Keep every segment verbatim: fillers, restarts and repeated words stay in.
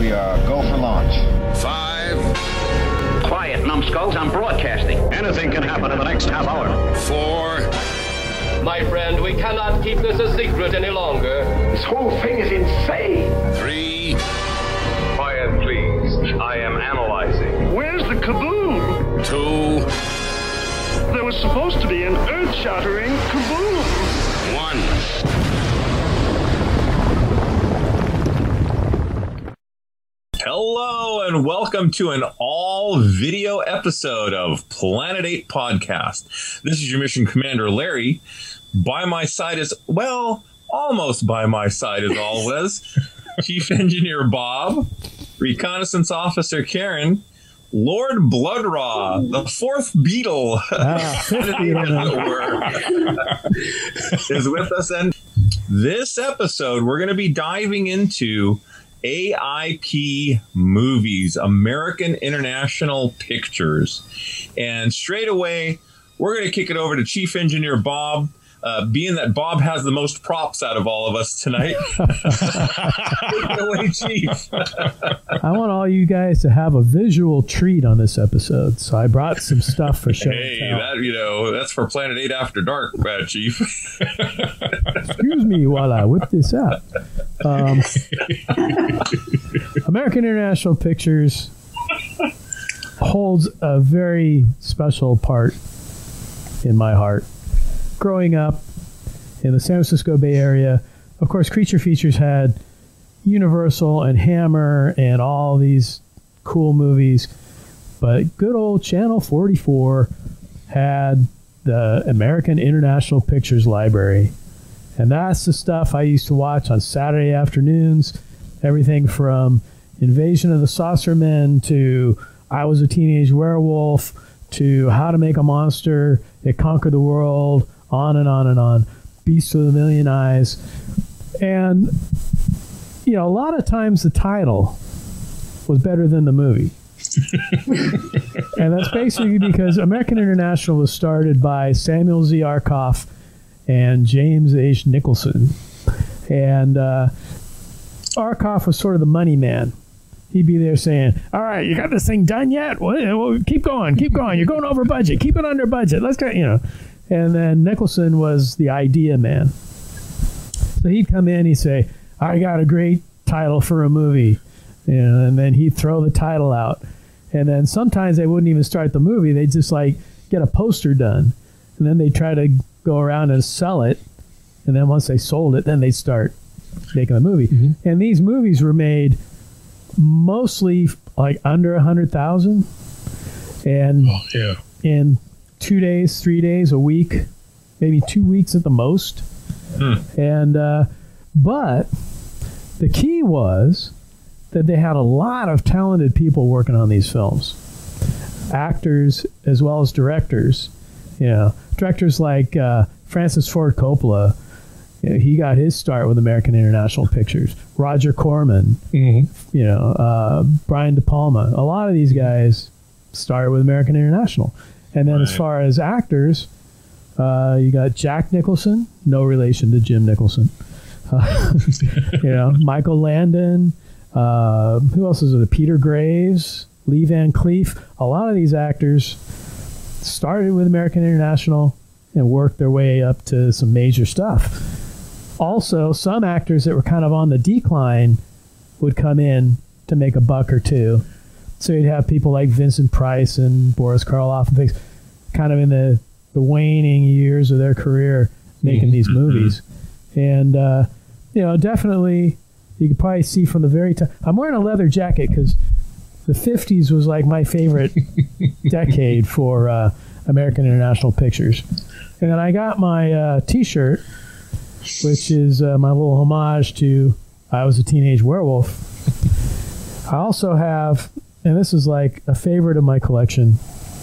we uh, go for launch. Five. Quiet, numbskulls. I'm broadcasting. Anything can happen in the next half hour. Four. My friend, we cannot keep this a secret any longer. This whole thing is insane. Three. Quiet, please. I am analyzing. Where's the kaboom? Two. There was supposed to be an earth-shattering kaboom. One. Hello and welcome to an all-video episode of Planet eight Podcast. This is your mission commander, Larry. By my side is, well, almost by my side as always, Chief Engineer Bob, Reconnaissance Officer Karen, Lord Bloodraw, the fourth Beetle, ah, fifth Beetle as it were, is with us. And this episode, we're going to be diving into A I P Movies, American International Pictures. And straight away, we're going to kick it over to Chief Engineer Bob, uh, being that Bob has the most props out of all of us tonight. Take it away, Chief. I want all you guys to have a visual treat on this episode, so I brought some stuff for show Hey, and tell. that, you know, that's for Planet eight After Dark, uh, Chief. Excuse me while I whip this out. Um, American International Pictures holds a very special part in my heart. Growing up in the San Francisco Bay Area, of course, Creature Features had Universal and Hammer and all these cool movies, but good old Channel forty-four had the American International Pictures Library. And that's the stuff I used to watch on Saturday afternoons. Everything from Invasion of the Saucermen to I Was a Teenage Werewolf to How to Make a Monster That Conquered the World, on and on and on. Beast with a Million Eyes. And, you know, a lot of times the title was better than the movie. And that's basically because American International was started by Samuel Z. Arkoff and James H. Nicholson. And uh, Arkoff was sort of the money man. He'd be there saying, all right, you got this thing done yet? Well, well, keep going, keep going. You're going over budget. Keep it under budget. Let's go, you know. And then Nicholson was the idea man. So he'd come in, he'd say, I got a great title for a movie. You know, and then he'd throw the title out. And then sometimes they wouldn't even start the movie. They'd just like get a poster done. And then they'd try to go around and sell it. And then once they sold it, then they'd start making the movie. Mm-hmm. And these movies were made mostly like under a hundred thousand, and oh, yeah. in two days, three days, a week, maybe two weeks at the most. Hmm. And uh, but the key was that they had a lot of talented people working on these films, actors as well as directors. You know, directors like uh, Francis Ford Coppola. You know, he got his start with American International Pictures. Roger Corman, mm-hmm. you know, uh, Brian De Palma. A lot of these guys started with American International. And then right. as far as actors, uh, you got Jack Nicholson, no relation to Jim Nicholson. Uh, you know, Michael Landon. Uh, who else is it? Peter Graves, Lee Van Cleef. A lot of these actors started with American International and worked their way up to some major stuff. Also, some actors that were kind of on the decline would come in to make a buck or two. So you'd have people like Vincent Price and Boris Karloff and things kind of in the, the waning years of their career making mm-hmm. these movies. And, uh, you know, definitely you could probably see from the very top. I'm wearing a leather jacket because the fifties was like my favorite decade for uh, American International Pictures. And then I got my uh, T-shirt, which is uh, my little homage to I Was a Teenage Werewolf. I also have, and this is like a favorite of my collection,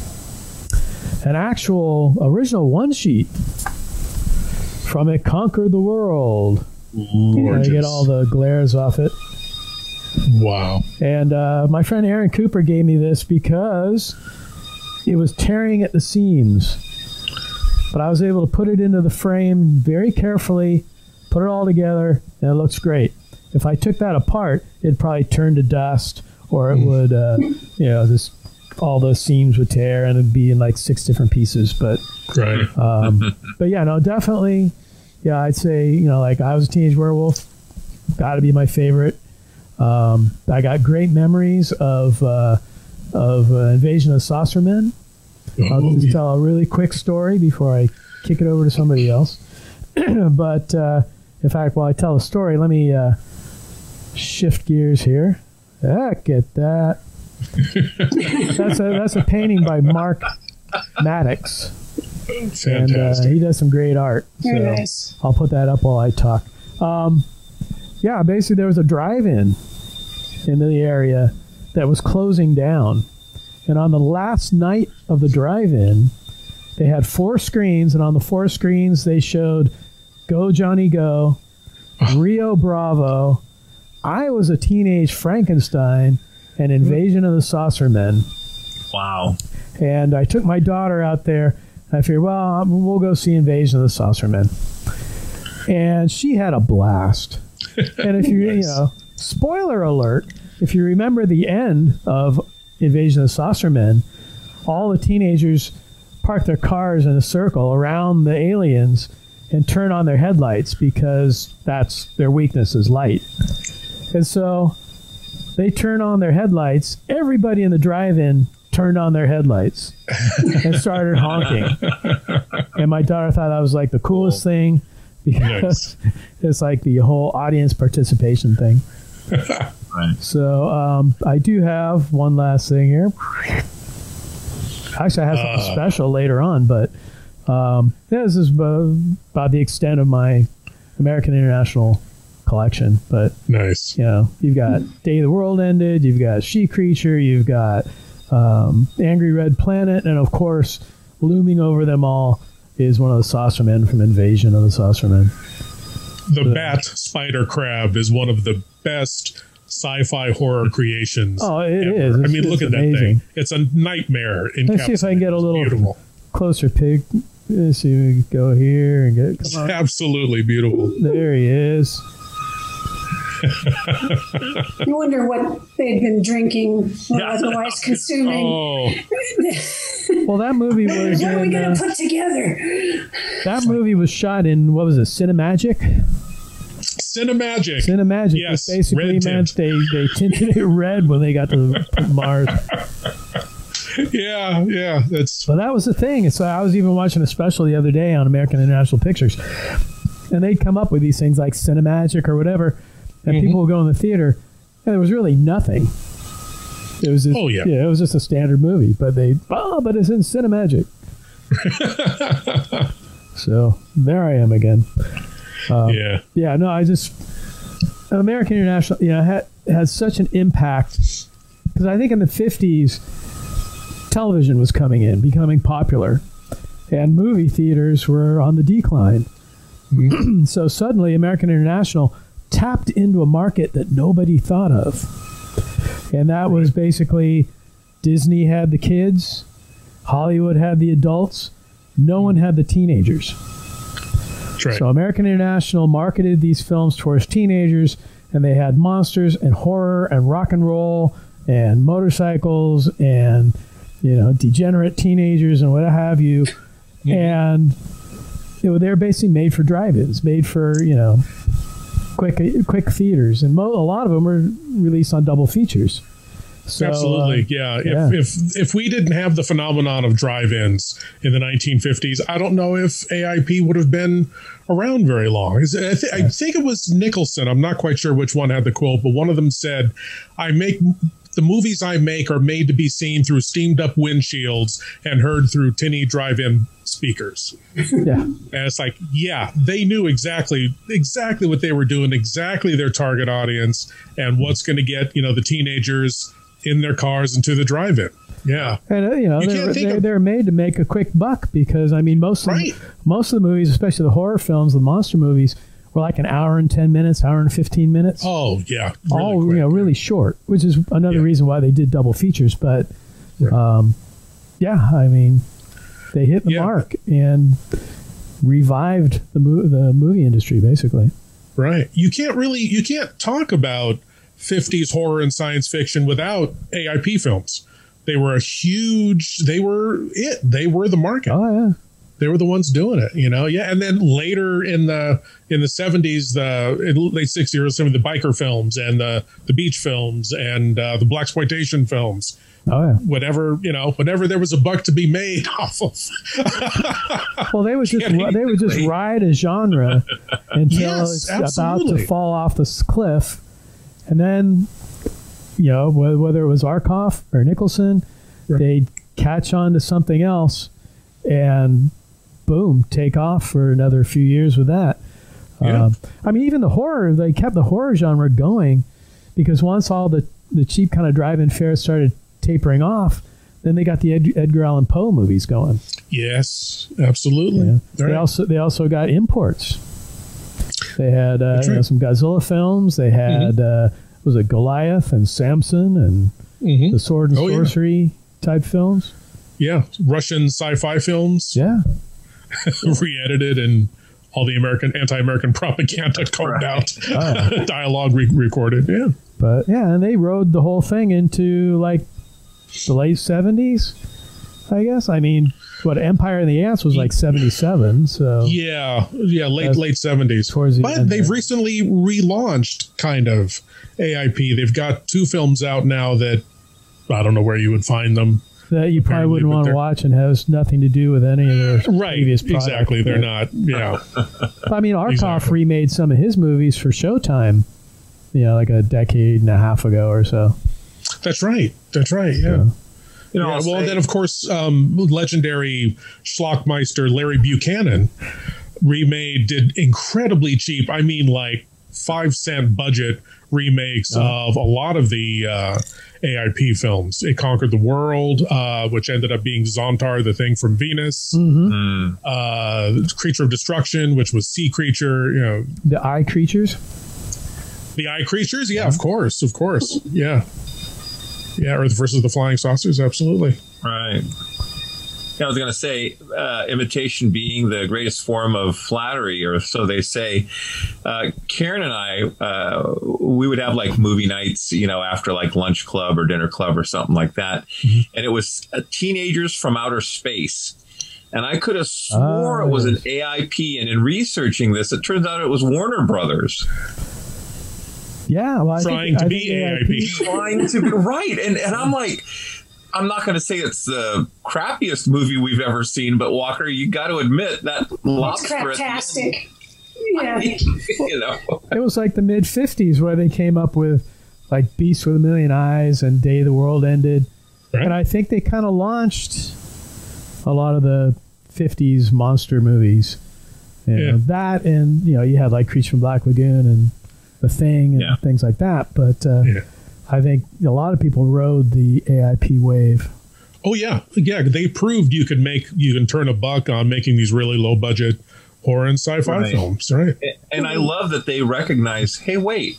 an actual original one-sheet from It Conquered the World. Gorgeous. I get all the glares off it. Wow. And uh, my friend Aaron Cooper gave me this because it was tearing at the seams. But I was able to put it into the frame very carefully, put it all together, and it looks great. if I took that apart, it'd probably turn to dust, or it would, uh, you know, this all those seams would tear, and it'd be in like six different pieces. But Right. um, but yeah, no, definitely. Yeah, I'd say, you know, like I Was a Teenage Werewolf, got to be my favorite. Um, I got great memories of uh, of uh, Invasion of the Saucermen. I'll Oh, just yeah. tell a really quick story before I kick it over to somebody else. But uh, in fact, while I tell the story, let me uh, shift gears here. Look at that. that's a that's a painting by Mark Maddox, and uh, Fantastic. he does some great art. Very so nice. I'll put that up while I talk. Um, yeah, basically there was a drive-in in the area that was closing down, and on the last night of the drive-in, they had four screens, and on the four screens they showed Go Johnny Go, Rio Bravo, I Was a Teenage Frankenstein, and Invasion of the Saucermen. Wow. And I took my daughter out there. I figured, well, um, we'll go see Invasion of the Saucermen. And she had a blast. And if you, you know, spoiler alert, if you remember the end of Invasion of the Saucermen, all the teenagers park their cars in a circle around the aliens and turn on their headlights because that's their weakness is light. And so they turn on their headlights. Everybody in the drive-in turned on their headlights and started honking. And my daughter thought that was like the coolest thing because it's like the whole audience participation thing. Right. So um, I do have one last thing here. Actually, I have something Uh. special later on, but um, yeah, this is about, about the extent of my American International collection. But Nice. you know, you've got Day the World Ended, you've got She Creature, you've got um, Angry Red Planet, and of course, looming over them all is one of the Saucermen from Invasion of the Saucermen. The Bat Spider Crab is one of the best sci-fi horror creations. Oh, it ever. is. I It's- mean, look it's at that amazing. thing. It's a nightmare. Let's see if I can get a encapsulated. little It's beautiful. closer pig. Let's see, we can go here and get. Come on. Absolutely beautiful. There he is. You wonder what they'd been drinking or otherwise consuming. Oh, Well, that movie was What are we in, going uh, to put together? that movie was shot in what was it, Cinemagic? Cinemagic. Cinemagic, Yes, which basically red meant tint. they they tinted it red when they got to Mars. Yeah, yeah. That's But that was the thing. So I was even watching a special the other day on American International Pictures, and they'd come up with these things like Cinemagic or whatever, and people would go in the theater, and there was really nothing. It was just, Oh, yeah. it was just a standard movie, but they oh, but it's in Cinemagic. So there I am again. yeah. Yeah, no, I just American International, you know, had had such an impact because I think in the fifties, television was coming in, becoming popular, and movie theaters were on the decline. So suddenly, American International tapped into a market that nobody thought of, and that was basically Disney had the kids, Hollywood had the adults, no one had the teenagers. That's right. So American International marketed these films towards teenagers, and they had monsters and horror and rock and roll and motorcycles and, you know, degenerate teenagers and what have you. And you know, they're basically made for drive-ins, made for, you know, quick quick theaters, and mo- a lot of them were released on double features. So, Absolutely, uh, yeah. yeah. If if if we didn't have the phenomenon of drive-ins in the nineteen fifties, I don't know if A I P would have been around very long. Is- I, th- I think it was Nicholson. I'm not quite sure which one had the quote, but one of them said, "I make the movies I make are made to be seen through steamed-up windshields and heard through tinny drive-in speakers." yeah. And it's like, yeah, they knew exactly exactly what they were doing, exactly their target audience, and what's going to get, you know, the teenagers in their cars into the drive-in. Yeah. And uh, you know You they're, can't think they're, of- they're made to make a quick buck because I mean most of Right. most of the movies, especially the horror films, the monster movies, were like an hour and ten minutes, hour and fifteen minutes. Oh, yeah. Really all quick. you know, really short, which is another Yeah. reason why they did double features. But Right. um, yeah, I mean, they hit the Yeah. mark and revived the mo- the movie industry basically. Right. You can't really, you can't talk about fifties horror and science fiction without A I P films. They were a huge, they were it. They were the market. Oh, yeah. They were the ones doing it, you know? Yeah. And then later in the, in the seventies, the in late sixties, or some of the biker films and the, the beach films and uh, the blaxploitation films. Oh, yeah. Whatever, you know, whenever there was a buck to be made off of. Well, they would just they would just ride a genre until Yes, it's about absolutely. to fall off this cliff, and then, you know, wh- whether it was Arkoff or Nicholson, Right. they'd catch on to something else, and boom, take off for another few years with that. Yeah. Um, I mean, even the horror, they kept the horror genre going, because once all the the cheap kind of drive-in fares started tapering off, then they got the Ed- Edgar Allan Poe movies going. Yes, absolutely. Yeah. Right. They also they also got imports. They had uh, That's you know, right. some Godzilla films. They had uh, was it Goliath and Samson and Mhm. the sword and Oh, yeah. sorcery type films. Yeah. Russian sci-fi films. Yeah, Re-edited and all the American anti-American propaganda combed out, Oh. dialogue re- recorded. Yeah, but yeah, and they rode the whole thing into like the late seventies, I guess. I mean, what Empire and the Ants was like seventy-seven. So yeah, yeah. Late That's late seventies. towards the But end they've there. recently relaunched kind of A I P. They've got two films out now that I don't know where you would find them. that you probably Apparently, wouldn't but want to they're- watch and has nothing to do with any of their Right, previous products. exactly. They're not. Yeah, I mean, Arkoff Exactly. remade some of his movies for Showtime, you know, like a decade and a half ago or so. that's right. That's right. Yeah. Yeah. You know, Yeah, I'll well, say- then of course, um, legendary schlockmeister Larry Buchanan remade, did incredibly cheap. I mean, like five cent budget remakes of a lot of the uh, A I P films. It Conquered the World, uh, which ended up being Zontar, the Thing from Venus. Mm-hmm. Uh, Creature of Destruction, which was Sea Creature. You know, The Eye Creatures. the Eye Creatures. Yeah, of course, of course. Yeah, yeah. Earth versus the Flying Saucers. Absolutely. Right. Yeah, I was going to say, uh, imitation being the greatest form of flattery, or so they say. Uh, Karen and I, uh, we would have like movie nights, you know, after like lunch club or dinner club or something like that. And it was uh, teenagers from outer space. And I could have swore Oh, it was yes. an A I P. And in researching this, it turns out it was Warner Brothers. Yeah, well, I Trying think, to I be think A I P. Trying to be right. And, and I'm like, I'm not going to say it's the crappiest movie we've ever seen, but Walker, you got to admit that It's lobster at the end, craptastic. Yeah. you know. it was like the mid fifties where they came up with like Beast with a Million Eyes and Day the World Ended. Right. And I think they kind of launched a lot of the fifties monster movies. You Yeah. know, that and, you know, you had like Creature from Black Lagoon and The Thing and Yeah. things like that. But uh, Yeah. I think a lot of people rode the A I P wave. Oh yeah, yeah. They proved you could make you can turn a buck on making these really low budget horror and sci-fi Right. films, right? And I love that they recognize, hey, wait,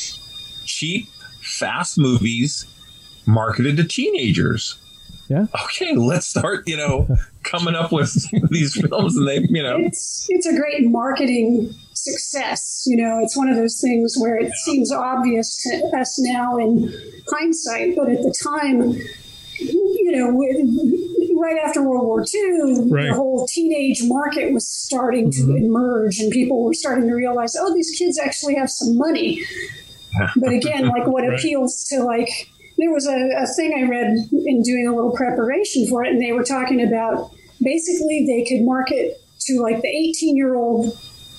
cheap, fast movies marketed to teenagers. Yeah. Okay, let's start, you know, coming up with these films, and they, you know, It's it's a great marketing success. You know, it's one of those things where it seems obvious to us now in hindsight, but at the time, you know, with, right after World War Two, Right. the whole teenage market was starting to emerge, and people were starting to realize, oh, these kids actually have some money. But again, like what Right. appeals to like. There was a, a thing I read in doing a little preparation for it, and they were talking about basically they could market to like the eighteen-year-old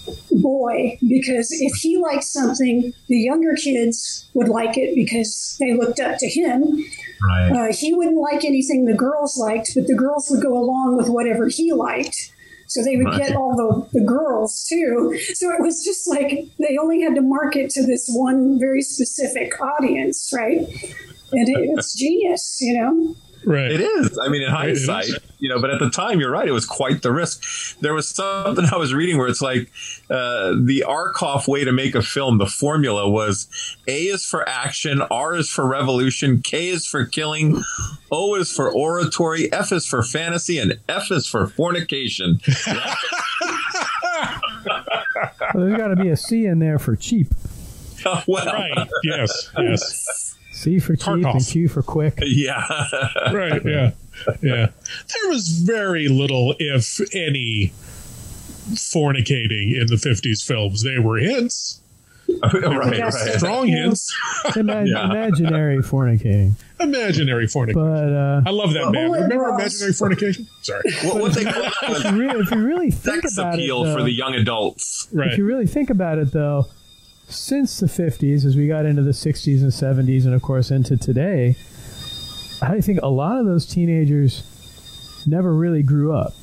boy, because if he liked something, the younger kids would like it because they looked up to him. right. Uh, he wouldn't like anything the girls liked, but the girls would go along with whatever he liked. So they would Right. get all the, the girls too. So it was just like they only had to market to this one very specific audience, right? And it, it's genius, you know? Right. It is. I mean, in Right, it hindsight, is. you know, but at the time, you're right. It was quite the risk. There was something I was reading where it's like uh, the Arkoff way to make a film. The formula was A is for action, R is for revolution, K is for killing, O is for oratory, F is for fantasy, and F is for fornication. Well, there's got to be a C in there for cheap. Oh, well, Right. Yes. Yes. C for cheap Tarkov. and Q for quick. yeah. Right. Yeah. Yeah. There was very little, if any, fornicating in the fifties films. They were hints. right, right. Strong hints. Ima- Yeah. Imaginary fornicating. Imaginary fornication. But uh, I love that man. Bullet Remember Bros. imaginary fornication? Sorry. What, what they call if, you re- if you really think sex about appeal it, though, for the young adults. Right. if you really think about it, though, since the fifties, as we got into the sixties and seventies, and of course into today, I think a lot of those teenagers never really grew up.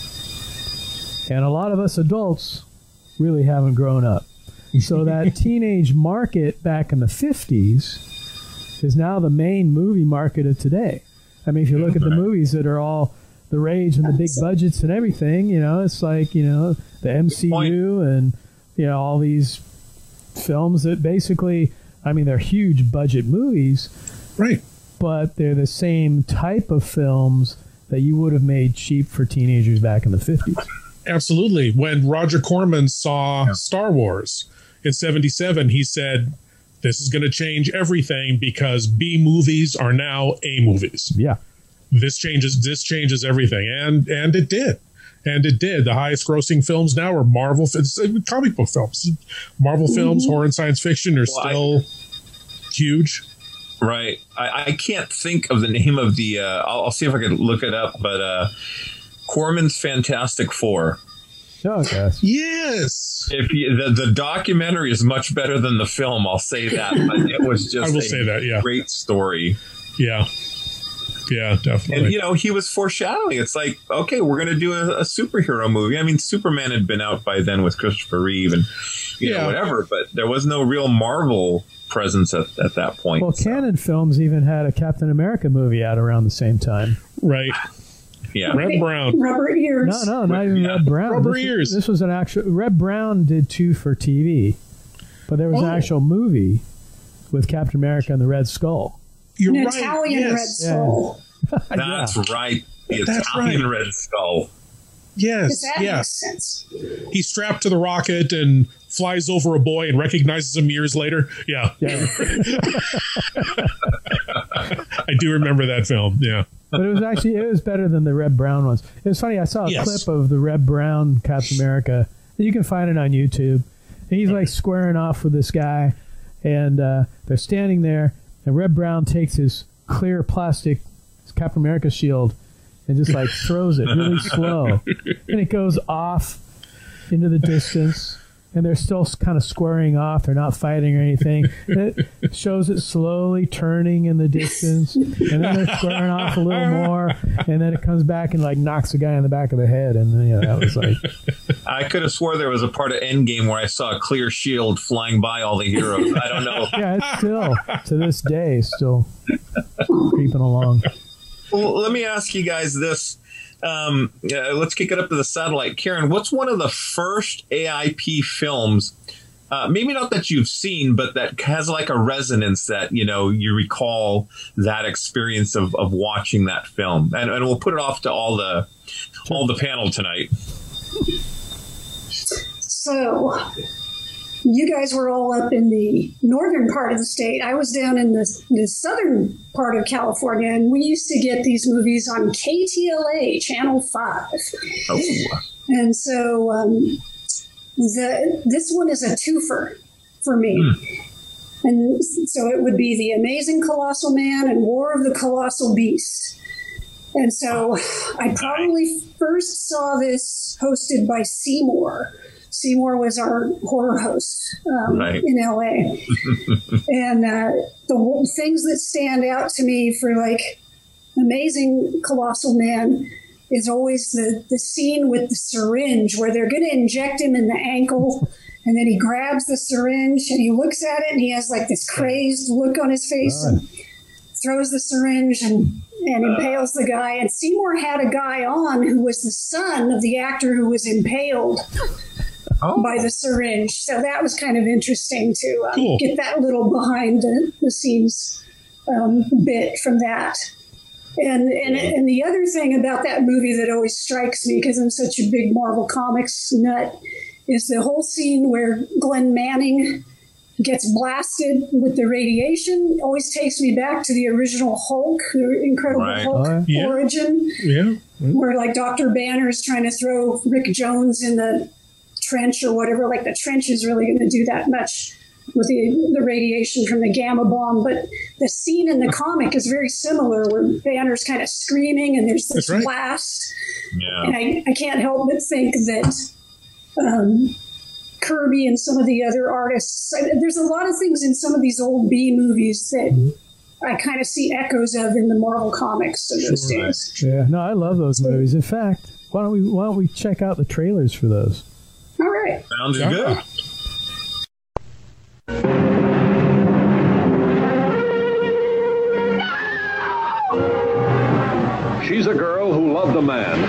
And a lot of us adults really haven't grown up. So that teenage market back in the fifties is now the main movie market of today. I mean, if you look at the movies that are all the rage and the big budgets and everything, you know, it's like, you know, the M C U and, you know, all these films that basically, I mean, they're huge budget movies, Right. but they're the same type of films that you would have made cheap for teenagers back in the fifties. Absolutely. When Roger Corman saw Star Wars in seventy-seven, he said, this is going to change everything because B movies are now A movies. Yeah. This changes this changes everything. And and it did. And it did. The highest grossing films now are Marvel films, comic book films. Marvel films, horror and science fiction are Well, I- still huge. Right. I, I can't think of the name of the. Uh, I'll, I'll see if I can look it up. But uh, Corman's Fantastic Four. Oh, gosh. Yes. If you, the the documentary is much better than the film, I'll say that. But it was just I will a say that, yeah. great story. Yeah. Yeah, definitely. And you know, he was foreshadowing. It's like, okay, we're going to do a, a superhero movie. I mean, Superman had been out by then with Christopher Reeve and you Yeah. know whatever, but there was no real Marvel presence at, at that point. Well, So, Canon Films even had a Captain America movie out around the same time. right. yeah. Red Brown. Rubber ears. No, no, not even Yeah. Red Brown. Rubber this, ears. This was an actual. Red Brown did two for T V, but there was an Oh. actual movie with Captain America and the Red Skull. You're An right. Italian yes. Red Skull. That's right. The That's Italian right. Red Skull. Yes. Does that Yes. make sense? He's strapped to the rocket and flies over a boy and recognizes him years later. Yeah. Yeah, I do remember that film. Yeah. but it was actually it was better than the Red Brown ones. It was funny. I saw a Yes. clip of the Red Brown Captain America. You can find it on YouTube. And he's like squaring off with this guy, and uh, they're standing there. And Red Brown takes his clear plastic Captain America shield and just like throws it really slow, and it goes off into the distance. And they're still kind of squaring off. They're not fighting or anything. And it shows it slowly turning in the distance. And then they're squaring off a little more. And then it comes back and like knocks the guy in the back of the head. And then, you know, that was like, I could have swore there was a part of Endgame where I saw a clear shield flying by all the heroes. I don't know. yeah, it's still, to this day, still creeping along. Well, let me ask you guys this. Um, uh, let's kick it up to the satellite. Karen, what's one of the first A I P films, uh, maybe not that you've seen, but that has like a resonance that, you know, you recall that experience of, of watching that film? And, and we'll put it off to all the all the panel tonight. So, you guys were all up in the northern part of the state. I was down in the, the southern part of California, and we used to get these movies on K T L A, Channel five. Oh. And so um, the this one is a twofer for me. Hmm. And so it would be The Amazing Colossal Man and War of the Colossal Beast. And so I probably first saw this hosted by Seymour. Seymour was our horror host um, Right. in L A. And uh, the things that stand out to me for like Amazing Colossal Man is always the, the scene with the syringe where they're going to inject him in the ankle. And then he grabs the syringe and he looks at it and he has like this crazed look on his face and throws the syringe and, and impales the guy. And Seymour had a guy on who was the son of the actor who was impaled Oh. by the syringe. So that was kind of interesting to um, Cool. get that little behind the, the scenes um, bit from that. And, and and the other thing about that movie that always strikes me, because I'm such a big Marvel Comics nut, is the whole scene where Glenn Manning gets blasted with the radiation. Always takes me back to the original Hulk, the Incredible Right. Hulk Oh, yeah. origin, Yeah. where like Doctor Banner is trying to throw Rick Jones in the trench or whatever. Like the trench is really going to do that much with the, the radiation from the gamma bomb. But the scene in the comic is very similar, where Banner's kind of screaming and there's this That's right. blast. Yeah. And I, I can't help but think that um, Kirby and some of the other artists, I, there's a lot of things in some of these old B movies that I kind of see echoes of in the Marvel comics of those Sure. days. Yeah, no, I love those movies. In fact, why don't we why don't we check out the trailers for those? All right. Sounds Yeah. good. She's a girl who loved a man.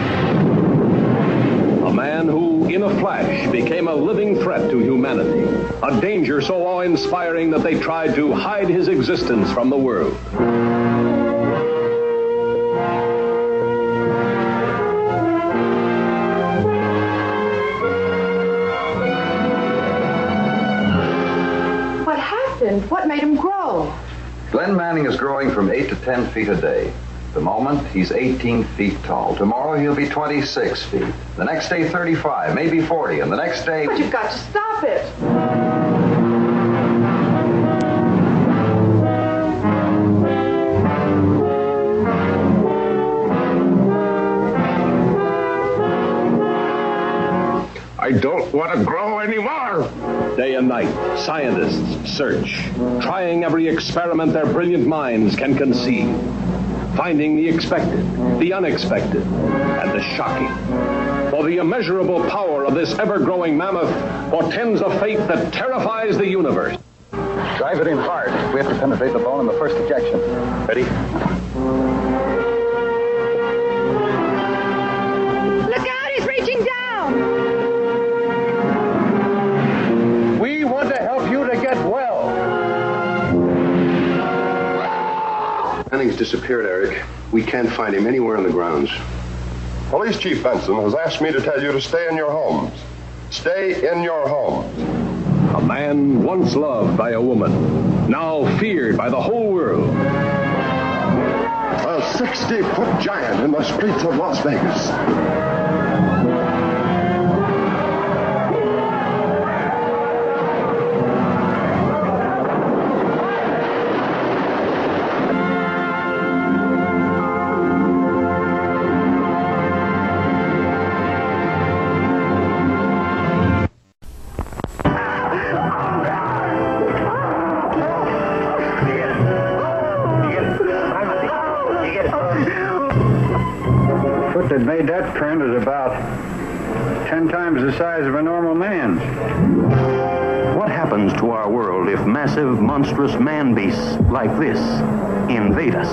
A man who, in a flash, became a living threat to humanity. A danger so awe-inspiring that they tried to hide his existence from the world. What happened? What made him grow? Glenn Manning is growing from eight to ten feet a day. At the moment, he's eighteen feet tall. Tomorrow, he'll be twenty-six feet. The next day, thirty-five, maybe forty. And the next day... But you've got to stop it. I don't want to grow anymore. Day and night, scientists search, trying every experiment their brilliant minds can conceive, finding the expected, the unexpected, and the shocking. For the immeasurable power of this ever-growing mammoth portends a fate that terrifies the universe. Drive it in hard. We have to penetrate the bone in the first ejection. Ready? Look out, he's reaching down. We want to help you to get well. Manning's disappeared, Eric. We can't find him anywhere on the grounds. Police Chief Benson has asked me to tell you to stay in your homes. Stay in your homes. A man once loved by a woman, now feared by the whole world. A sixty-foot giant in the streets of Las Vegas. The foot that made that print is about ten times the size of a normal man's. What happens to our world if massive, monstrous man beasts like this invade us?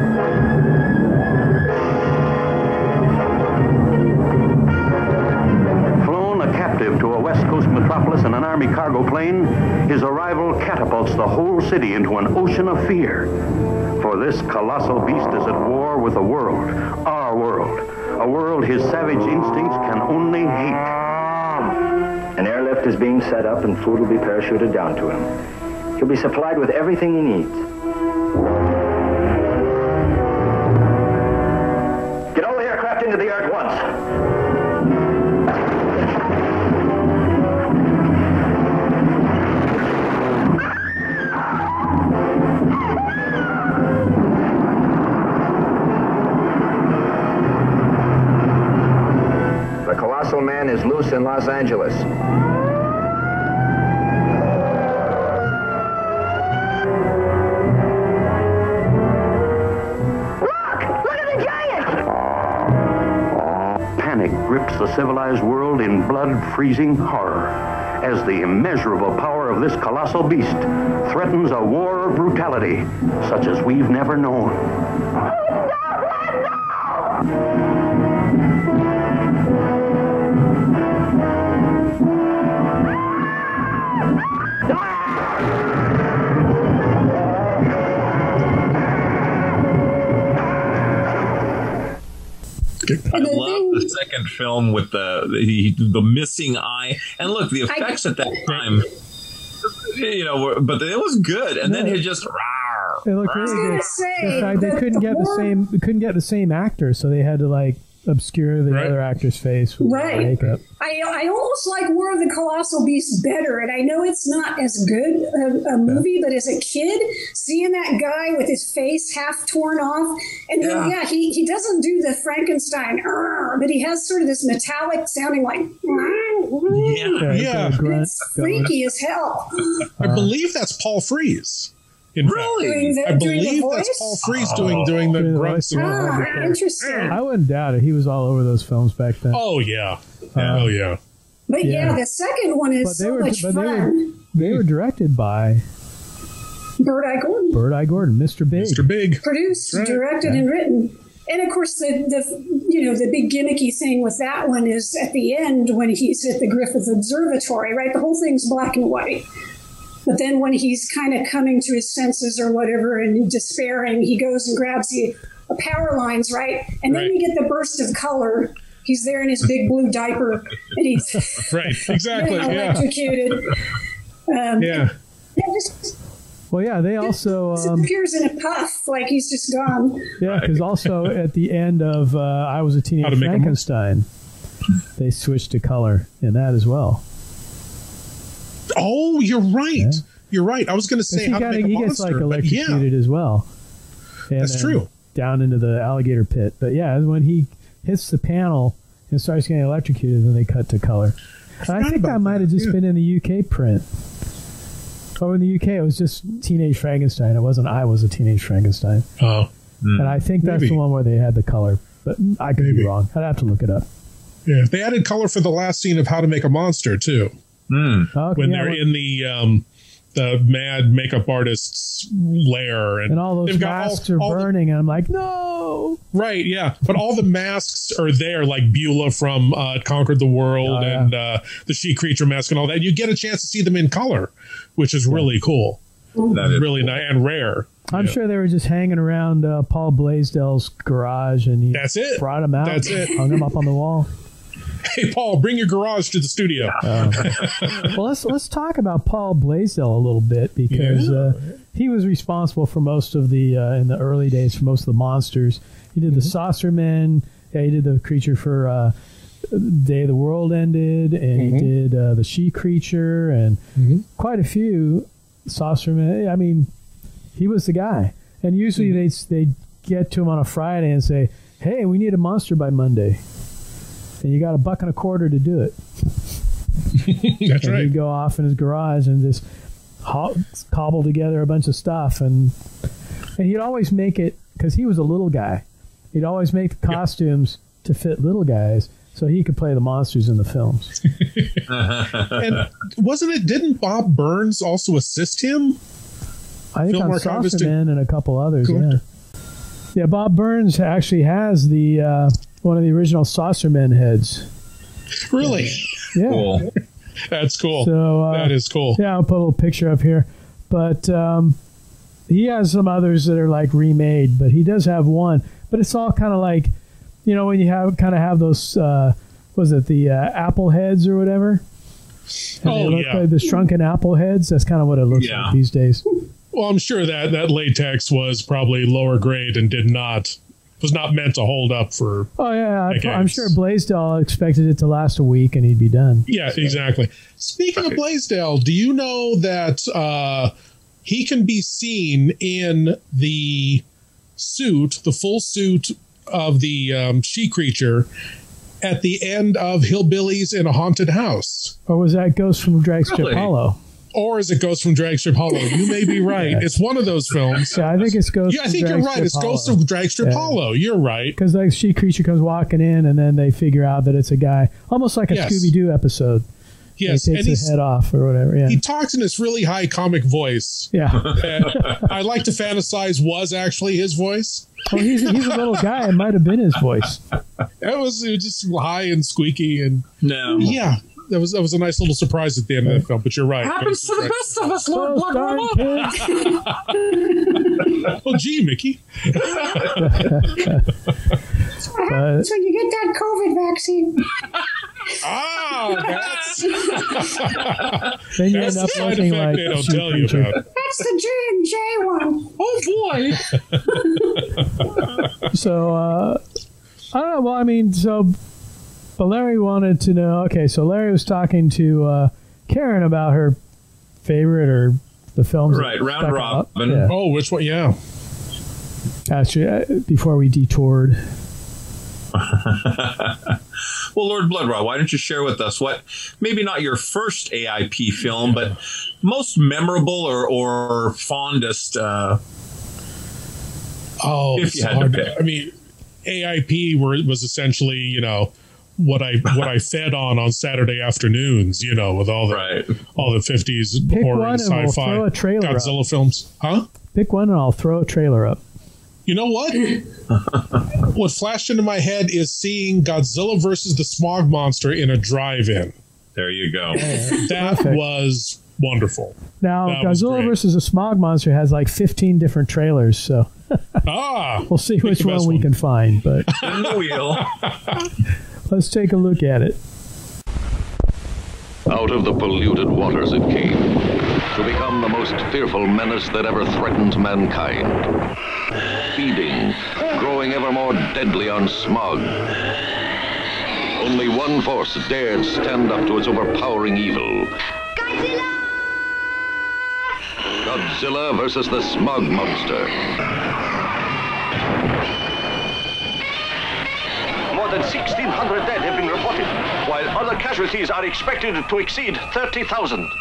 Flown a captive to a West Coast metropolis in an Army cargo plane, his arrival catapults the whole city into an ocean of fear. For this colossal beast is at war with the world, our world, a world his savage instincts can only hate. An airlift is being set up and food will be parachuted down to him. He'll be supplied with everything he needs. Get all the aircraft into the air at once. The Colossal Man is loose in Los Angeles. Panic grips the civilized world in blood-freezing horror as the immeasurable power of this colossal beast threatens a war of brutality such as we've never known. And the thing, second film with the, the the missing eye. And look, the effects I, at that time, you know, were, but it was good. And yeah. then he just. Rawr, they looked really good. In fact, they couldn't the get the same. They couldn't get the same actor, so they had to like obscure the right. other actor's face with right. makeup. I I almost like War of the Colossal Beast better, and I know it's not as good a, a movie, yeah. but as a kid, seeing that guy with his face half torn off, and then yeah, yeah he, he doesn't do the Frankenstein, but he has sort of this metallic sounding like yeah, yeah. It's freaky as hell. I believe that's Paul Frees. In really? The, I believe that's Paul Frees doing doing the grunts. Ah, interesting. I wouldn't doubt it. He was all over those films back then. Oh yeah, uh, oh yeah. But yeah. yeah, the second one is so were, much but fun. They were, they were directed by Bird-Eye Gordon. Bird-Eye Gordon, Mister Big. Mister Big. Produced, right. directed, yeah. and written. And of course, the, the you know the big gimmicky thing with that one is at the end when he's at the Griffith Observatory, right? The whole thing's black and white. But then when he's kind of coming to his senses or whatever and despairing, he goes and grabs the, the power lines, right? And then right. you get the burst of color. He's there in his big blue diaper, and he's right, exactly, electrocuted. Yeah. Um, yeah. Just, well, yeah, they also um, appears in a puff, like he's just gone. Yeah, because also at the end of uh, I Was a Teenage Frankenstein, they switched to color in that as well. Oh, you're right. Yeah. You're right. I was going to say he, how got, to make a he monster, gets like electrocuted yeah. as well. And That's true. Down into the alligator pit. But yeah, when he hits the panel and starts getting electrocuted, then they cut to color. I, I think that might have just yeah. been in the U K print. Oh, in the U K, it was just Teenage Frankenstein. It wasn't I Was a Teenage Frankenstein. Oh. Mm. And I think that's Maybe. the one where they had the color. But I could Maybe. be wrong. I'd have to look it up. Yeah, they added color for the last scene of How to Make a Monster, too. Mm. Okay, when yeah, they're well, in the um, the mad makeup artist's lair, and, and all those masks all, are all burning, the, and I'm like, no, right, yeah. But all the masks are there, like Beulah from uh, Conquered the World, oh, yeah. and uh, the She Creature mask, and all that. You get a chance to see them in color, which is yeah. really cool. That is really cool. nice and rare. I'm yeah. sure they were just hanging around uh, Paul Blaisdell's garage, and he That's it. brought them out, That's it. hung them up on the wall. Hey, Paul, bring your garage to the studio. Uh, well, let's let's talk about Paul Blaisdell a little bit because yeah. uh, he was responsible for most of the uh, in the early days for most of the monsters. He did mm-hmm. the Saucer Men. Yeah, he did the creature for uh, Day the World Ended, and mm-hmm. he did uh, the She Creature, and mm-hmm. quite a few Saucer Men. I mean, he was the guy. And usually mm-hmm. they they get to him on a Friday and say, "Hey, we need a monster by Monday." And you got a buck and a quarter to do it. That's and right. He'd go off in his garage and just ho- cobble together a bunch of stuff. And and he'd always make it, because he was a little guy, he'd always make the costumes yep. to fit little guys so he could play the monsters in the films. And wasn't it, didn't Bob Burns also assist him? I think Film on Saucer Man and a couple others, cool. yeah. Yeah, Bob Burns actually has the... Uh, one of the original Saucer Men heads. Really? Yeah. Cool. That's cool. So, uh, that is cool. Yeah, I'll put a little picture up here. But um, he has some others that are like remade, but he does have one. But it's all kind of like, you know, when you have kind of have those, uh, was it the uh, apple heads or whatever? And oh, they look yeah. like the shrunken apple heads. That's kind of what it looks yeah. like these days. Well, I'm sure that that latex was probably lower grade and did not... was not meant to hold up for oh yeah decades. I'm sure Blaisdell expected it to last a week and he'd be done. Yeah, exactly. Speaking of Blaisdell, do you know that uh he can be seen in the suit, the full suit of the um, She Creature at the end of Hillbillies in a Haunted House? Or was that Ghost from Dragstrip really? Hollow? Or is it Ghost from Dragstrip Hollow? You may be right. Yeah. It's one of those films. Yeah, I think it's Ghost yeah, from I think Dragstrip you're right. It's Hollow. Ghost of Dragstrip yeah. Hollow. You're right. Because the She Creature comes walking in, and then they figure out that it's a guy. Almost like a yes. Scooby-Doo episode. Yes. He takes and his head off or whatever. Yeah. He talks in this really high comic voice. Yeah. I like to fantasize was actually his voice. Oh, he's, he's a little guy. It might have been his voice. It was, it was just high and squeaky. and No. Yeah. That was that was a nice little surprise at the end of the film, but you're right. Happens to the best of us, Lord Blood. Well, gee, Mickey. I But so you get that COVID vaccine. Oh, that's then you that's end up the side looking effect like they a don't sea tell you creature. about. That's the J and J one. Oh boy. So uh, I don't know. Well, I mean, so but Larry wanted to know. Okay, so Larry was talking to uh, Karen about her favorite or the films. that Right, round stuck robin. out. Yeah. Oh, which one? Yeah. Actually, uh, before we detoured. Well, Lord Bloodraw, why don't you share with us what, maybe not your first A I P film, but most memorable or, or fondest, uh, Oh, if you so had to hard. pick. I mean, A I P were, was essentially, you know, what I what I fed on on Saturday afternoons, you know, with all the right. all the fifties Pick horror one and and we'll sci-fi throw a trailer up. Godzilla films. Huh? Pick one and I'll throw a trailer up. You know what? What flashed into my head is seeing Godzilla versus the Smog Monster in a drive-in. There you go. That Perfect. was wonderful. Now, That was Godzilla great. versus the Smog Monster has like fifteen different trailers, so Ah, we'll see pick which the one best we one. can find. But In the wheel. let's take a look at it. Out of the polluted waters it came, to become the most fearful menace that ever threatened mankind. Feeding, growing ever more deadly on smog. Only one force dared stand up to its overpowering evil. Godzilla! Godzilla versus the Smog Monster. More than sixteen hundred dead have been reported, while other casualties are expected to exceed thirty thousand.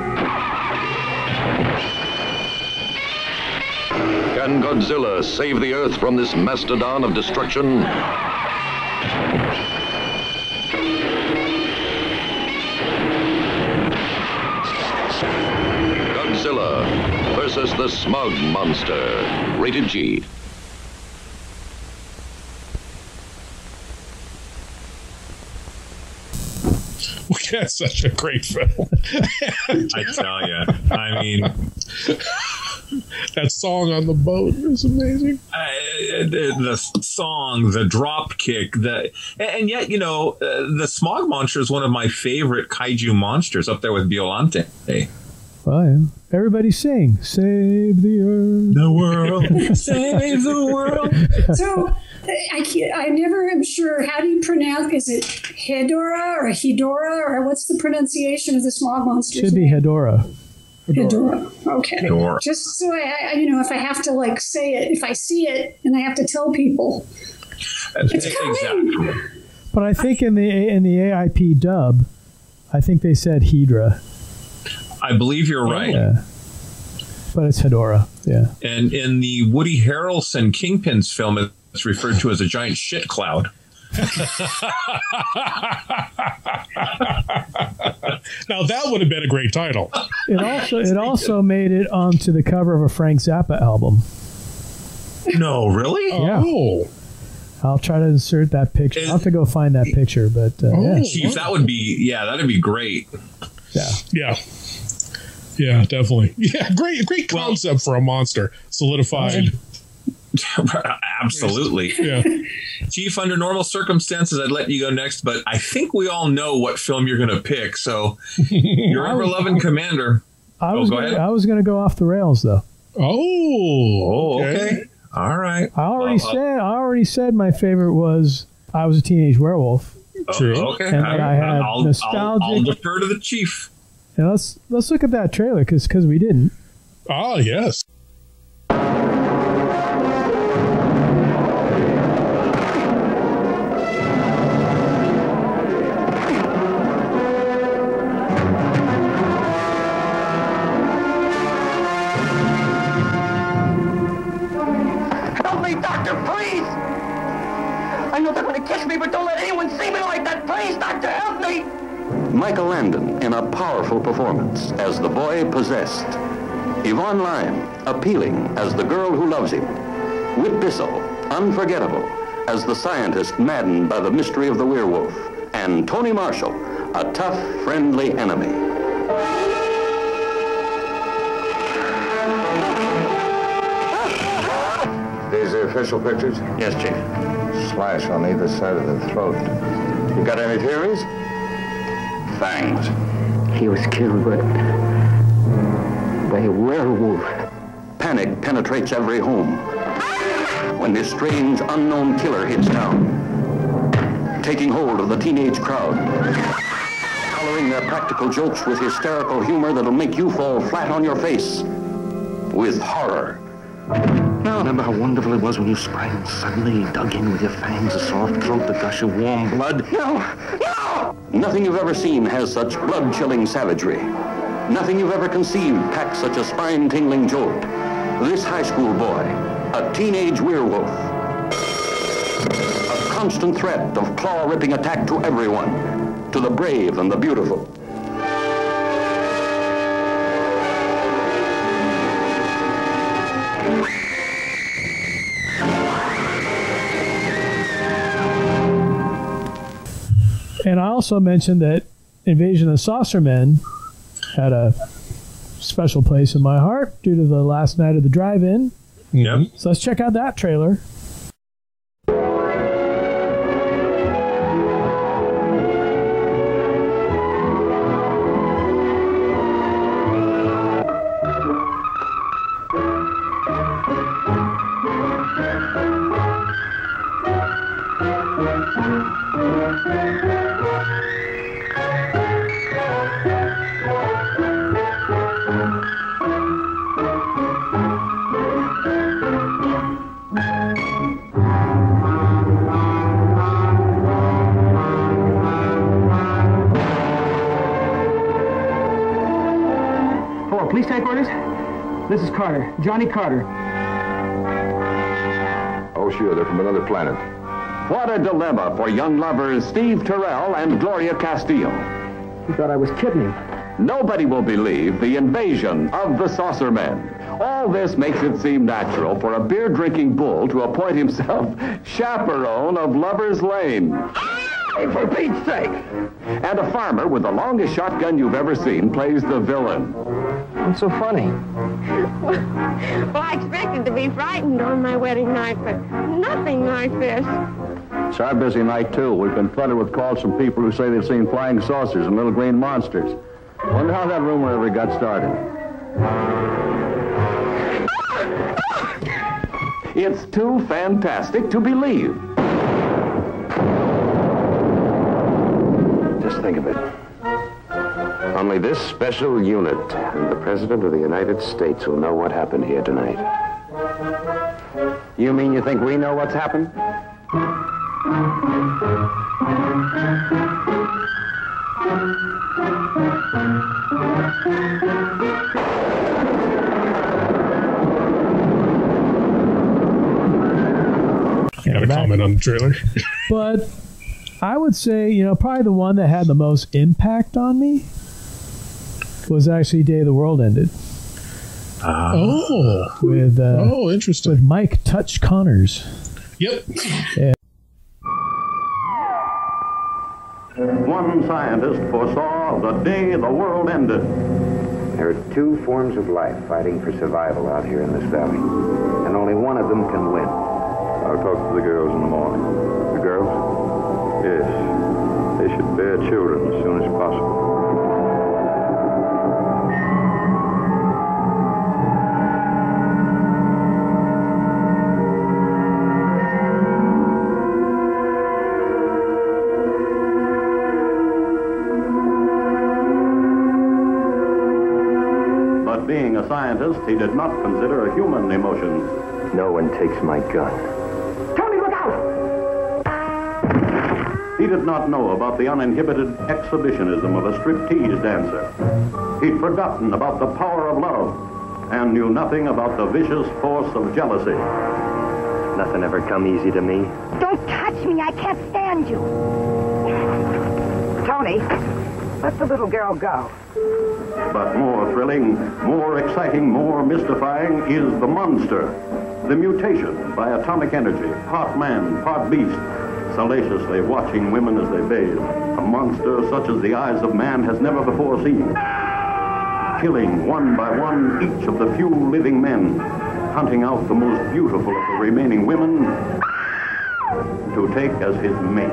Can Godzilla save the Earth from this mastodon of destruction? Godzilla versus the Smog Monster. Rated G. That's such a great film. I tell you. I mean, that song on the boat is amazing. uh, the, the song, the drop kick, the and yet, you know, uh, the Smog Monster is one of my favorite kaiju monsters, up there with Violante. Well, yeah. Everybody sing. Save the earth. The world. Save the world. So I can't, I never am sure. How do you pronounce? Is it Hedora or Hedora or what's the pronunciation of the Smog Monster? Should be Hedora. Hedora. Okay. Hedora. Just so I, I, you know, if I have to like say it, if I see it and I have to tell people, it's coming. Exactly. But I think in the in the A I P dub, I think they said Hedra. I believe you're right. Yeah. But it's Hedora. Yeah. And in the Woody Harrelson Kingpins film, it's referred to as a giant shit cloud. Now that would have been a great title. It also it also made it onto the cover of a Frank Zappa album. No, really? Yeah. Oh. I'll try to insert that picture. I'll have to go find that picture, but uh, Oh. yeah. Chief, that would be, yeah, that'd be great. Yeah. Yeah. Yeah, definitely. Yeah, great great concept for a monster. Solidified. Absolutely. Yeah. Chief, under normal circumstances, I'd let you go next, but I think we all know what film you're going to pick. So, your ever-loving commander. I Oh, was go gonna, ahead. I was going to go off the rails though. Oh. Oh, okay. All right. I already Well, uh, said I already said my favorite was I Was a Teenage Werewolf. True. Oh, okay. And then I had I'll, nostalgic- I'll, I'll defer to the chief. And let's let's look at that trailer because we didn't. Ah, yes. Help me, Doctor, please! I know they're going to catch me, but don't let anyone see me like that. Please, Doctor, help me! Michael Landon in a powerful performance as the boy possessed. Yvonne Lyon, appealing as the girl who loves him. Whit Bissell, unforgettable as the scientist maddened by the mystery of the werewolf. And Tony Marshall, a tough, friendly enemy. This is the official pictures? Yes, Chief. Slash on either side of the throat. You got any theories? Fangs. He was killed, but by a werewolf. Panic penetrates every home when this strange, unknown killer hits town, taking hold of the teenage crowd, coloring their practical jokes with hysterical humor that'll make you fall flat on your face with horror. Now, remember how wonderful it was when you sprang and suddenly dug in with your fangs, a soft throat, the gush of warm blood? No! No! Nothing you've ever seen has such blood-chilling savagery. Nothing you've ever conceived packs such a spine-tingling jolt. This high school boy, a teenage werewolf, a constant threat of claw-ripping attack to everyone, to the brave and the beautiful. And I also mentioned that Invasion of Saucermen had a special place in my heart due to the last night of the drive-in. Yep. So let's check out that trailer. Police headquarters? This is Carter. Johnny Carter. Oh, sure. They're from another planet. What a dilemma for young lovers Steve Terrell and Gloria Castillo. He thought I was kidding him. Nobody will believe the invasion of the Saucermen. All this makes it seem natural for a beer-drinking bull to appoint himself chaperone of Lover's Lane. Hey, for Pete's sake! And a farmer with the longest shotgun you've ever seen plays the villain. What's so funny? Well, I expected to be frightened on my wedding night, but nothing like this. It's our busy night, too. We've been flooded with calls from people who say they've seen flying saucers and little green monsters. Wonder how that rumor ever got started. It's too fantastic to believe. Just think of it. Only this special unit and the President of the United States will know what happened here tonight. You mean you think we know what's happened? Got a comment on the trailer. But I would say, you know, probably the one that had the most impact on me was actually Day the World Ended. Uh, oh. With, uh, oh, interesting. With Mike Touch Connors. Yep. Yeah. One scientist foresaw the day the world ended. There are two forms of life fighting for survival out here in this valley, and only one of them can win. I'll talk to the girls in the morning. The girls? Yes. They should bear children as soon as possible. But being a scientist, he did not consider human emotions. No one takes my gun. Tony, look out! He did not know about the uninhibited exhibitionism of a striptease dancer. He'd forgotten about the power of love and knew nothing about the vicious force of jealousy. Nothing ever come easy to me. Don't touch me. I can't stand you. Tony, let the little girl go. But more thrilling, more exciting, more mystifying is the monster. The mutation by atomic energy, part man, part beast, salaciously watching women as they bathe. A monster such as the eyes of man has never before seen. Killing one by one each of the few living men, hunting out the most beautiful of the remaining women to take as his mate.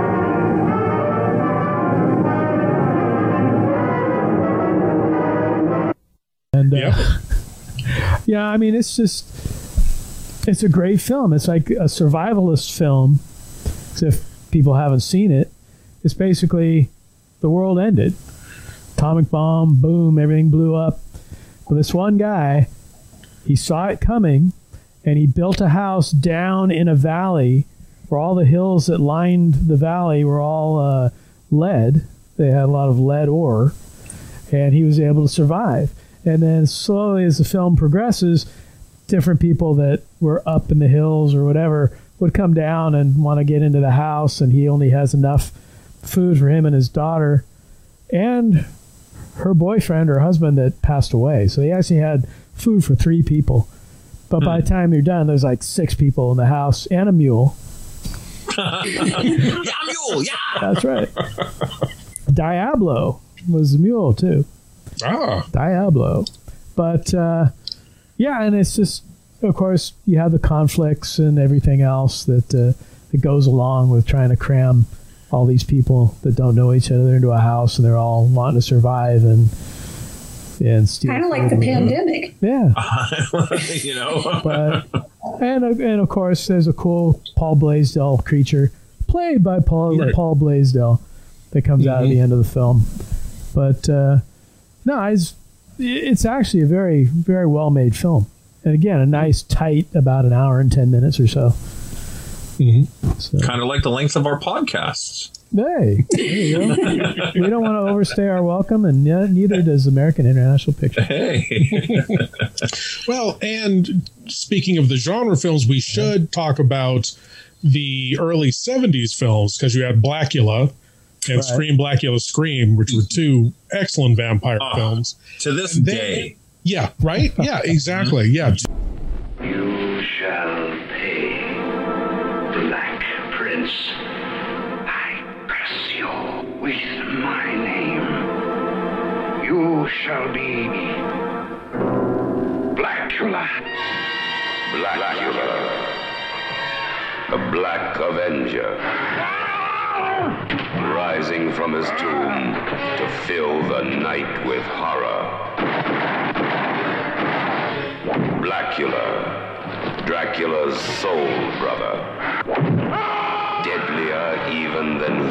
And uh, yep. yeah, I mean, it's just, it's a great film. It's like a survivalist film. So if people haven't seen it, it's basically the world ended. Atomic bomb, boom, everything blew up. But this one guy, he saw it coming, and he built a house down in a valley where all the hills that lined the valley were all uh, lead. They had a lot of lead ore, and he was able to survive. And then slowly as the film progresses, different people that were up in the hills or whatever would come down and want to get into the house, and he only has enough food for him and his daughter and her boyfriend or husband that passed away. So he actually had food for three people. But hmm. by the time you're done, there's like six people in the house and a mule. yeah, mule, yeah. That's right. Diablo was the mule, too. Ah. Diablo. But, uh, yeah, and it's just, of course, you have the conflicts and everything else that, uh, that goes along with trying to cram all these people that don't know each other into a house, and they're all wanting to survive and and steal. Kind of like the pandemic. Yeah. you know. but and and of course, there's a cool Paul Blaisdell creature played by Paul right. Paul Blaisdell that comes mm-hmm. out at the end of the film. But uh, no, it's it's actually a very very well made film, and again, a nice tight about an hour and ten minutes or so. Mm-hmm. So. Kind of like the length of our podcasts. Hey, there you go. We don't want to overstay our welcome, and neither does American International Pictures. Hey. Well, and speaking of the genre films, we should yeah. talk about the early seventies films, because you had Blackula and right. Scream, Blackula, Scream, which were two excellent vampire uh, films. To this then, day. Yeah, right? Yeah, exactly. Yeah. You shall pay, Black Prince. I curse you with my name. You shall be Blackula. Blackula. A Black Avenger. Rising from his tomb to fill the night with horror. Blackula, Dracula's soul brother. Deadlier even than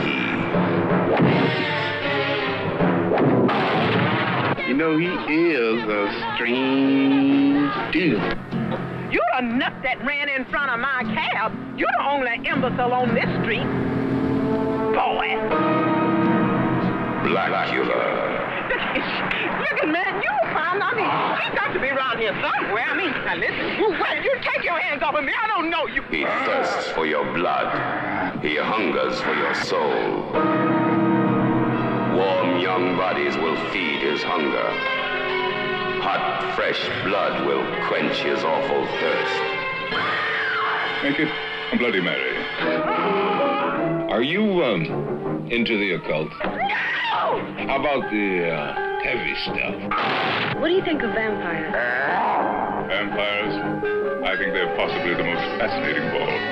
he. You know, he is a strange dude. You're the nut that ran in front of my cab. You're the only imbecile on this street. Boy. Blackula. Look, man, you found, I mean, he's got to be around here somewhere. I mean, now listen, you wait, you take your hands off of me. I don't know you. He thirsts for your blood. He hungers for your soul. Warm young bodies will feed his hunger. Hot, fresh blood will quench his awful thirst. Make it a Bloody Mary. Are you, um, into the occult? No! How about the, uh, heavy stuff? What do you think of vampires? Vampires? I think they're possibly the most fascinating of all.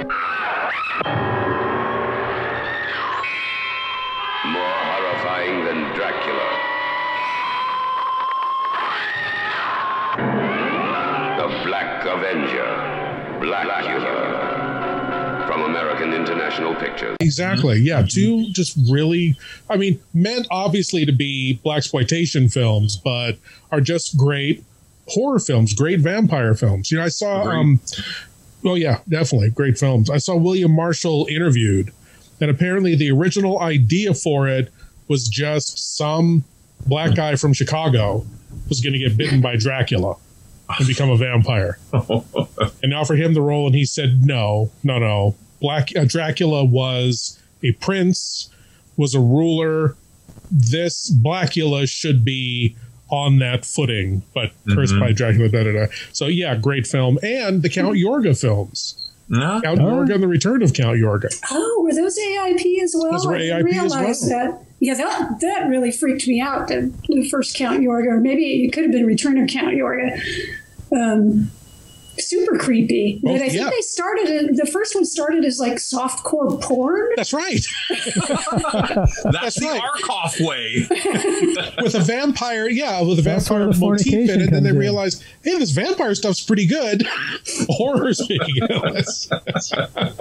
More horrifying than Dracula. The Black Avenger. Blackula. From American International Pictures. Exactly. Yeah. Two just really, I mean, meant obviously to be blaxploitation films, but are just great horror films, great vampire films. You know, I saw, great. um, oh yeah, definitely great films. I saw William Marshall Interviewed, and apparently the original idea for it was just some black guy from Chicago was going to get bitten by Dracula and become a vampire. And offered him the role, and he said, no, no, no. Black uh, Dracula was a prince, was a ruler. This Blackula should be on that footing, but cursed mm-hmm. by Dracula, da, da, da. So yeah, great film. And the Count Yorga films. No. Count oh. Yorga and the Return of Count Yorga. Oh, were those A I P as well? Those were A I P I didn't realize as well. that. Yeah, that that really freaked me out, the, the first Count Yorga, or maybe it could have been Return of Count Yorga. Um, super creepy. Oh, But I think yeah. they started, the first one started as like softcore porn. That's right. That's the right. Arkoff way. With a vampire, yeah, with a That's vampire where the motif in fornication it, and then they comes in. realize, hey, this vampire stuff's pretty good. Horror's being, you know, that's, that's-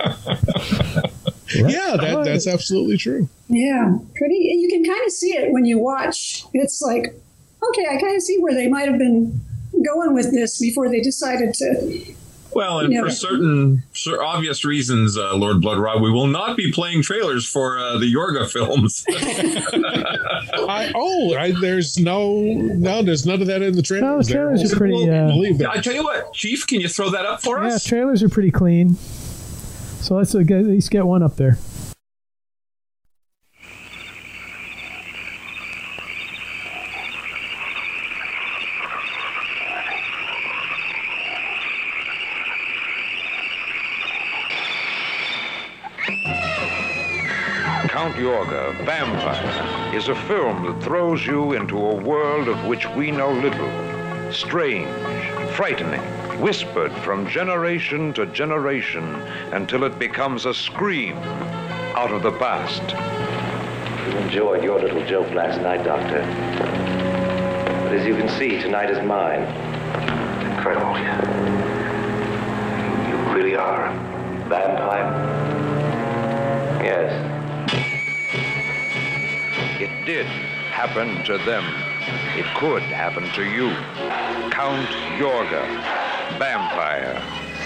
yeah, that, that's absolutely true. Yeah, pretty. You can kind of see it when you watch. It's like, okay, I kind of see where they might have been going with this before they decided to. Well, and you know, for certain for obvious reasons, uh, Lord Bloodrod, we will not be playing trailers for uh, the Yorga films. I, oh, I, there's no, no, there's none of that in the trailers. No, the trailers There. are pretty. Uh, Believe that. I tell you what, Chief, can you throw that up for yeah, us? trailers are pretty clean. So let's uh, get, at least get one up there. Count Yorga, Vampire, is a film that throws you into a world of which we know little. Strange, frightening, whispered from generation to generation until it becomes a scream out of the past. You enjoyed your little joke last night, Doctor. But as you can see, tonight is mine. Incredible. You really are. Vampire? Yes. It did happen to them. It could happen to you. Count Yorga, Vampire.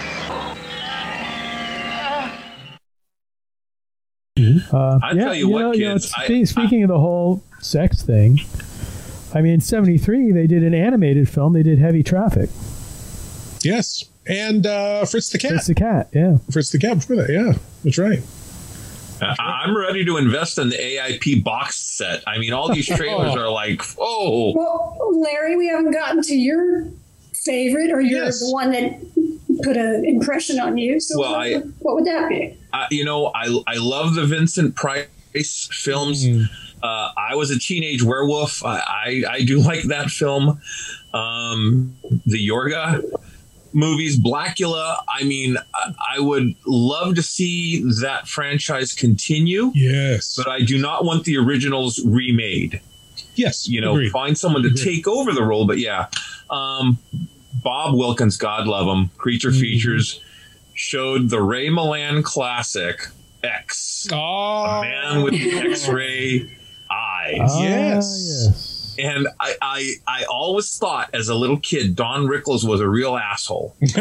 Uh, I yeah, tell you what, know, know, kids, spe- I- speaking of the whole sex thing, I mean, in seventy-three, they did an animated film. They did Heavy Traffic. Yes, and uh, Fritz the Cat. Fritz the Cat, yeah. Fritz the Cat before that, yeah, that's right. Uh, I'm ready to invest in the A I P box set. I mean, all these trailers are like, oh. well, Larry, we haven't gotten to your favorite, or your Yes. the one that put an impression on you. So Well, what, I- what would that be? Uh, you know, I I love the Vincent Price films. Uh, I was a teenage werewolf. I, I, I do like that film. Um, the Yorga movies, Blackula. I mean, I, I would love to see that franchise continue. Yes. But I do not want the originals remade. Yes. You know, agreed. find someone to Agreed. take over the role. But yeah, um, Bob Wilkins, God love him, Creature Features, showed the Ray Milland classic X. Oh. A man with the X-ray eyes. Ah, Yes. yes. And I, I, I always thought as a little kid, Don Rickles was a real asshole. and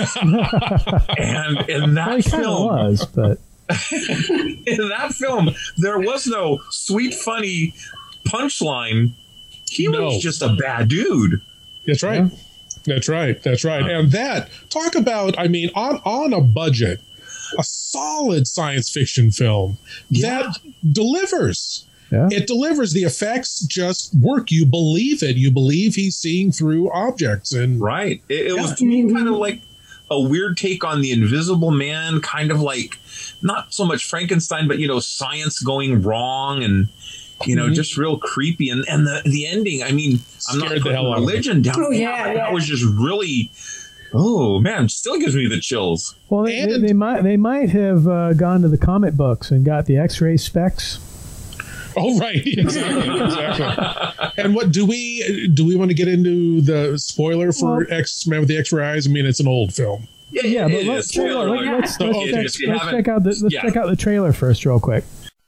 in that Well, he kind of film, was, but in that film, there was no sweet, funny punchline. He No. was just a bad dude. That's right. That's right. That's right. And that, talk about, I mean, on, on a budget, a solid science fiction film that delivers. Yeah. It delivers. The effects just work. You believe it. You believe he's seeing through objects. And Right. It, it was Yeah. to me kind of like a weird take on the Invisible Man, kind of like not so much Frankenstein, but, you know, science going wrong and, you know, Mhm. just real creepy. And, and the, the ending, I mean, I'm not Scared the putting hell out of me. religion down. Oh, yeah, but yeah. That was just really, oh, man, still gives me the chills. well, they, And- they, they might they might have uh, gone to the comic books and got the X-ray specs. oh, right. Exactly. Exactly. And what do we do? We want to get into the spoiler for Well- X Man with the X-ray eyes? I mean, it's an old film. Yeah, Yeah, it but is. let's, Spoiler let's, alert. let's, Oh, let's, okay. check, If you let's haven't- check out the let's yeah. check out the trailer first, real quick.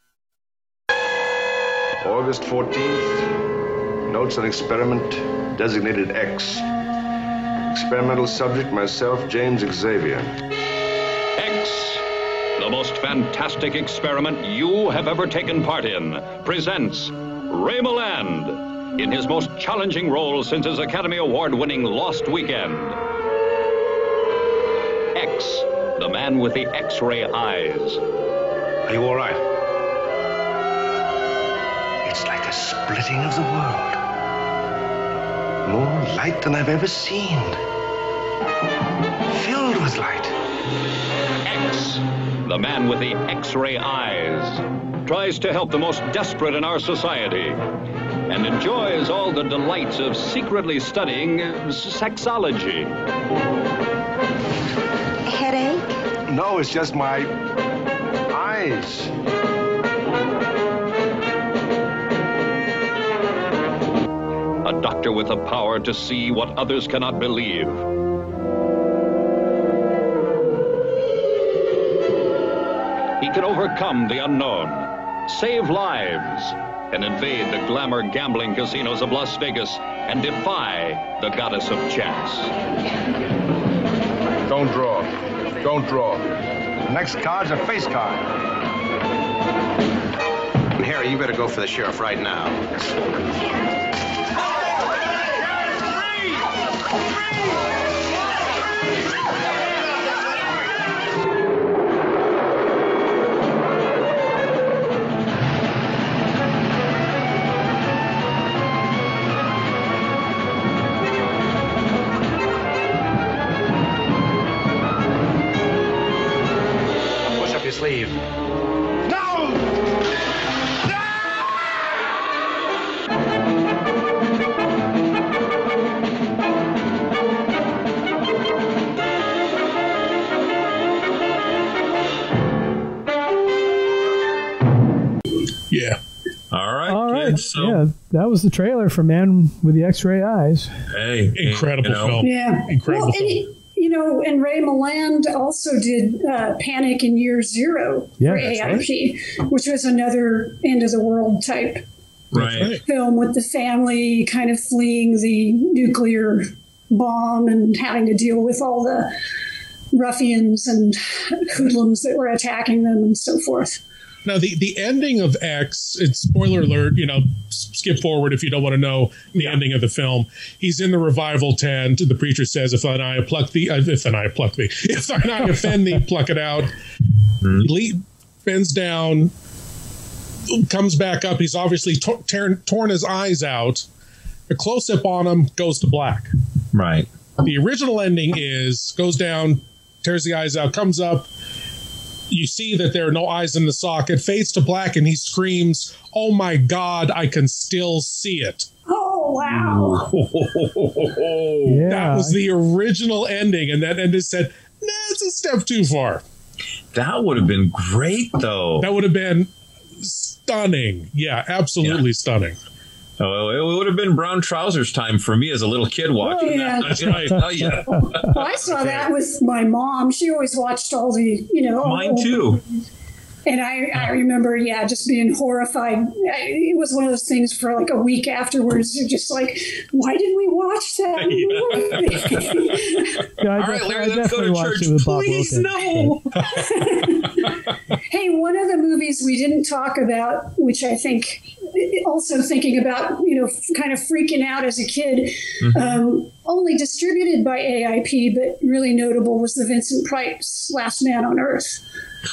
August fourteenth. Notes an experiment designated X. Experimental subject, myself, James Xavier. X, the most fantastic experiment you have ever taken part in, presents Ray Milland in his most challenging role since his Academy Award-winning Lost Weekend. X, the man with the X-ray eyes. Are you all right? It's like a splitting of the world. More light than I've ever seen. Filled with light. X, the man with the X-ray eyes, tries to help the most desperate in our society and enjoys all the delights of secretly studying uh, sexology. No, it's just my eyes. A doctor with the power to see what others cannot believe. He can overcome the unknown, save lives, and invade the glamour gambling casinos of Las Vegas and defy the goddess of chance. Don't draw. Don't draw. The next card's a face card. Harry, you better go for the sheriff right now. Push up your sleeve. Yeah. All right. All right. Kids, so, yeah, that was the trailer for Man with the X-Ray Eyes. Hey, incredible you know, film. Yeah. Incredible well, film. and, you know, and Ray Milland also did uh, Panic in Year Zero Yeah, for that's A I P, which was another end of the world type right. film with the family kind of fleeing the nuclear bomb and having to deal with all the ruffians and hoodlums that were attacking them and so forth. Now, the, the ending of X, it's spoiler alert, you know, skip forward if you don't want to know the ending of the film. He's in the revival tent. The preacher says, if thine eye pluck thee, uh, if thine eye pluck thee, if thine eye offend thee, pluck it out. Mm-hmm. Lee bends down, comes back up. He's obviously to- torn, torn his eyes out. A close-up on him goes to black. Right. The original ending is, goes down, tears the eyes out, comes up. You see that there are no eyes in the socket, fades to black, and he screams, "Oh my God, I can still see it." Oh, wow. Yeah. That was the original ending, and that ending said, nah, it's a step too far. That would have been great, though. That would have been stunning. Yeah, absolutely Yeah. stunning. Oh, it would have been brown trousers time for me as a little kid watching Oh, yeah. that. That's right. Oh, yeah. Well, I saw that with my mom. She always watched all the, you know. all Mine the- too. And I, I remember, yeah, just being horrified. I, it was one of those things for like a week afterwards. You're just like, why did we watch that movie? Yeah, I All right, def- Larry, I let's go definitely to watched church. it with Bob Please, Wilkins. no. Hey, one of the movies we didn't talk about, which I think also thinking about, you know, kind of freaking out as a kid, Mm-hmm. um, only distributed by A I P, but really notable, was the Vincent Price Last Man on Earth.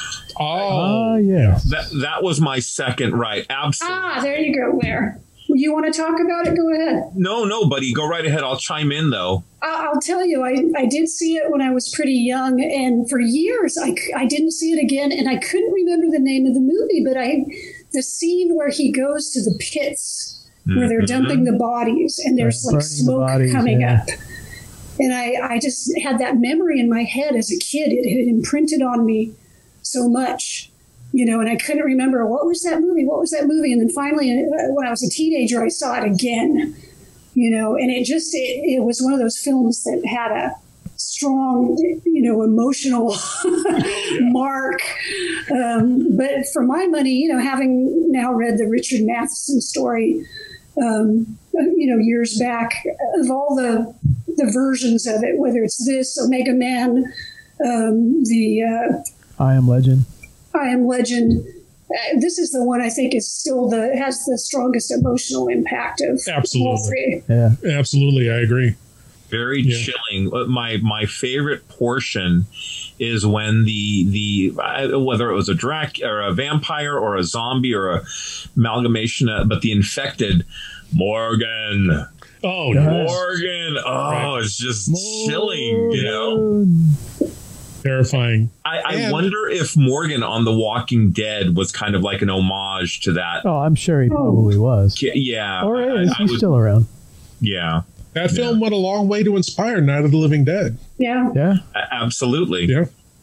Oh, uh, yeah. That that was my second right. Absolutely. Ah, there you go, Where you want to talk about it? Go ahead. No, no, buddy. Go right ahead. I'll chime in, though. I- I'll tell you, I, I did see it when I was pretty young, and for years I, c- I didn't see it again, and I couldn't remember the name of the movie, but I the scene where he goes to the pits where they're Mhm. dumping the bodies, and there's Right, like burning the smoke bodies, coming yeah. up. And I, I just had that memory in my head as a kid. It had imprinted on me so much, you know, and I couldn't remember, what was that movie? What was that movie? And then finally, uh, when I was a teenager, I saw it again, you know, and it just, it, it was one of those films that had a strong, you know, emotional mark. Um, but for my money, you know, having now read the Richard Matheson story, um, you know, years back, of all the the versions of it, whether it's this, Omega Man, um, the uh, I Am Legend. I Am Legend, uh, this is the one I think is still the has the strongest emotional impact of all Absolutely. three. Yeah. Absolutely, I agree. Very Yeah. chilling. Uh, My my favorite portion is when the the uh, whether it was a drac or a vampire or a zombie or a amalgamation, uh, but the infected Morgan. Oh, Yes. Morgan. Oh, Right. it's just chilling, you know. Terrifying. I, I And- wonder if Morgan on The Walking Dead was kind of like an homage to that. Oh, I'm sure he probably was. Yeah. Or I- is. I He's would- still around. Yeah. That film went a long way to inspire Night of the Living Dead. Yeah. Yeah. A- Absolutely. Yeah.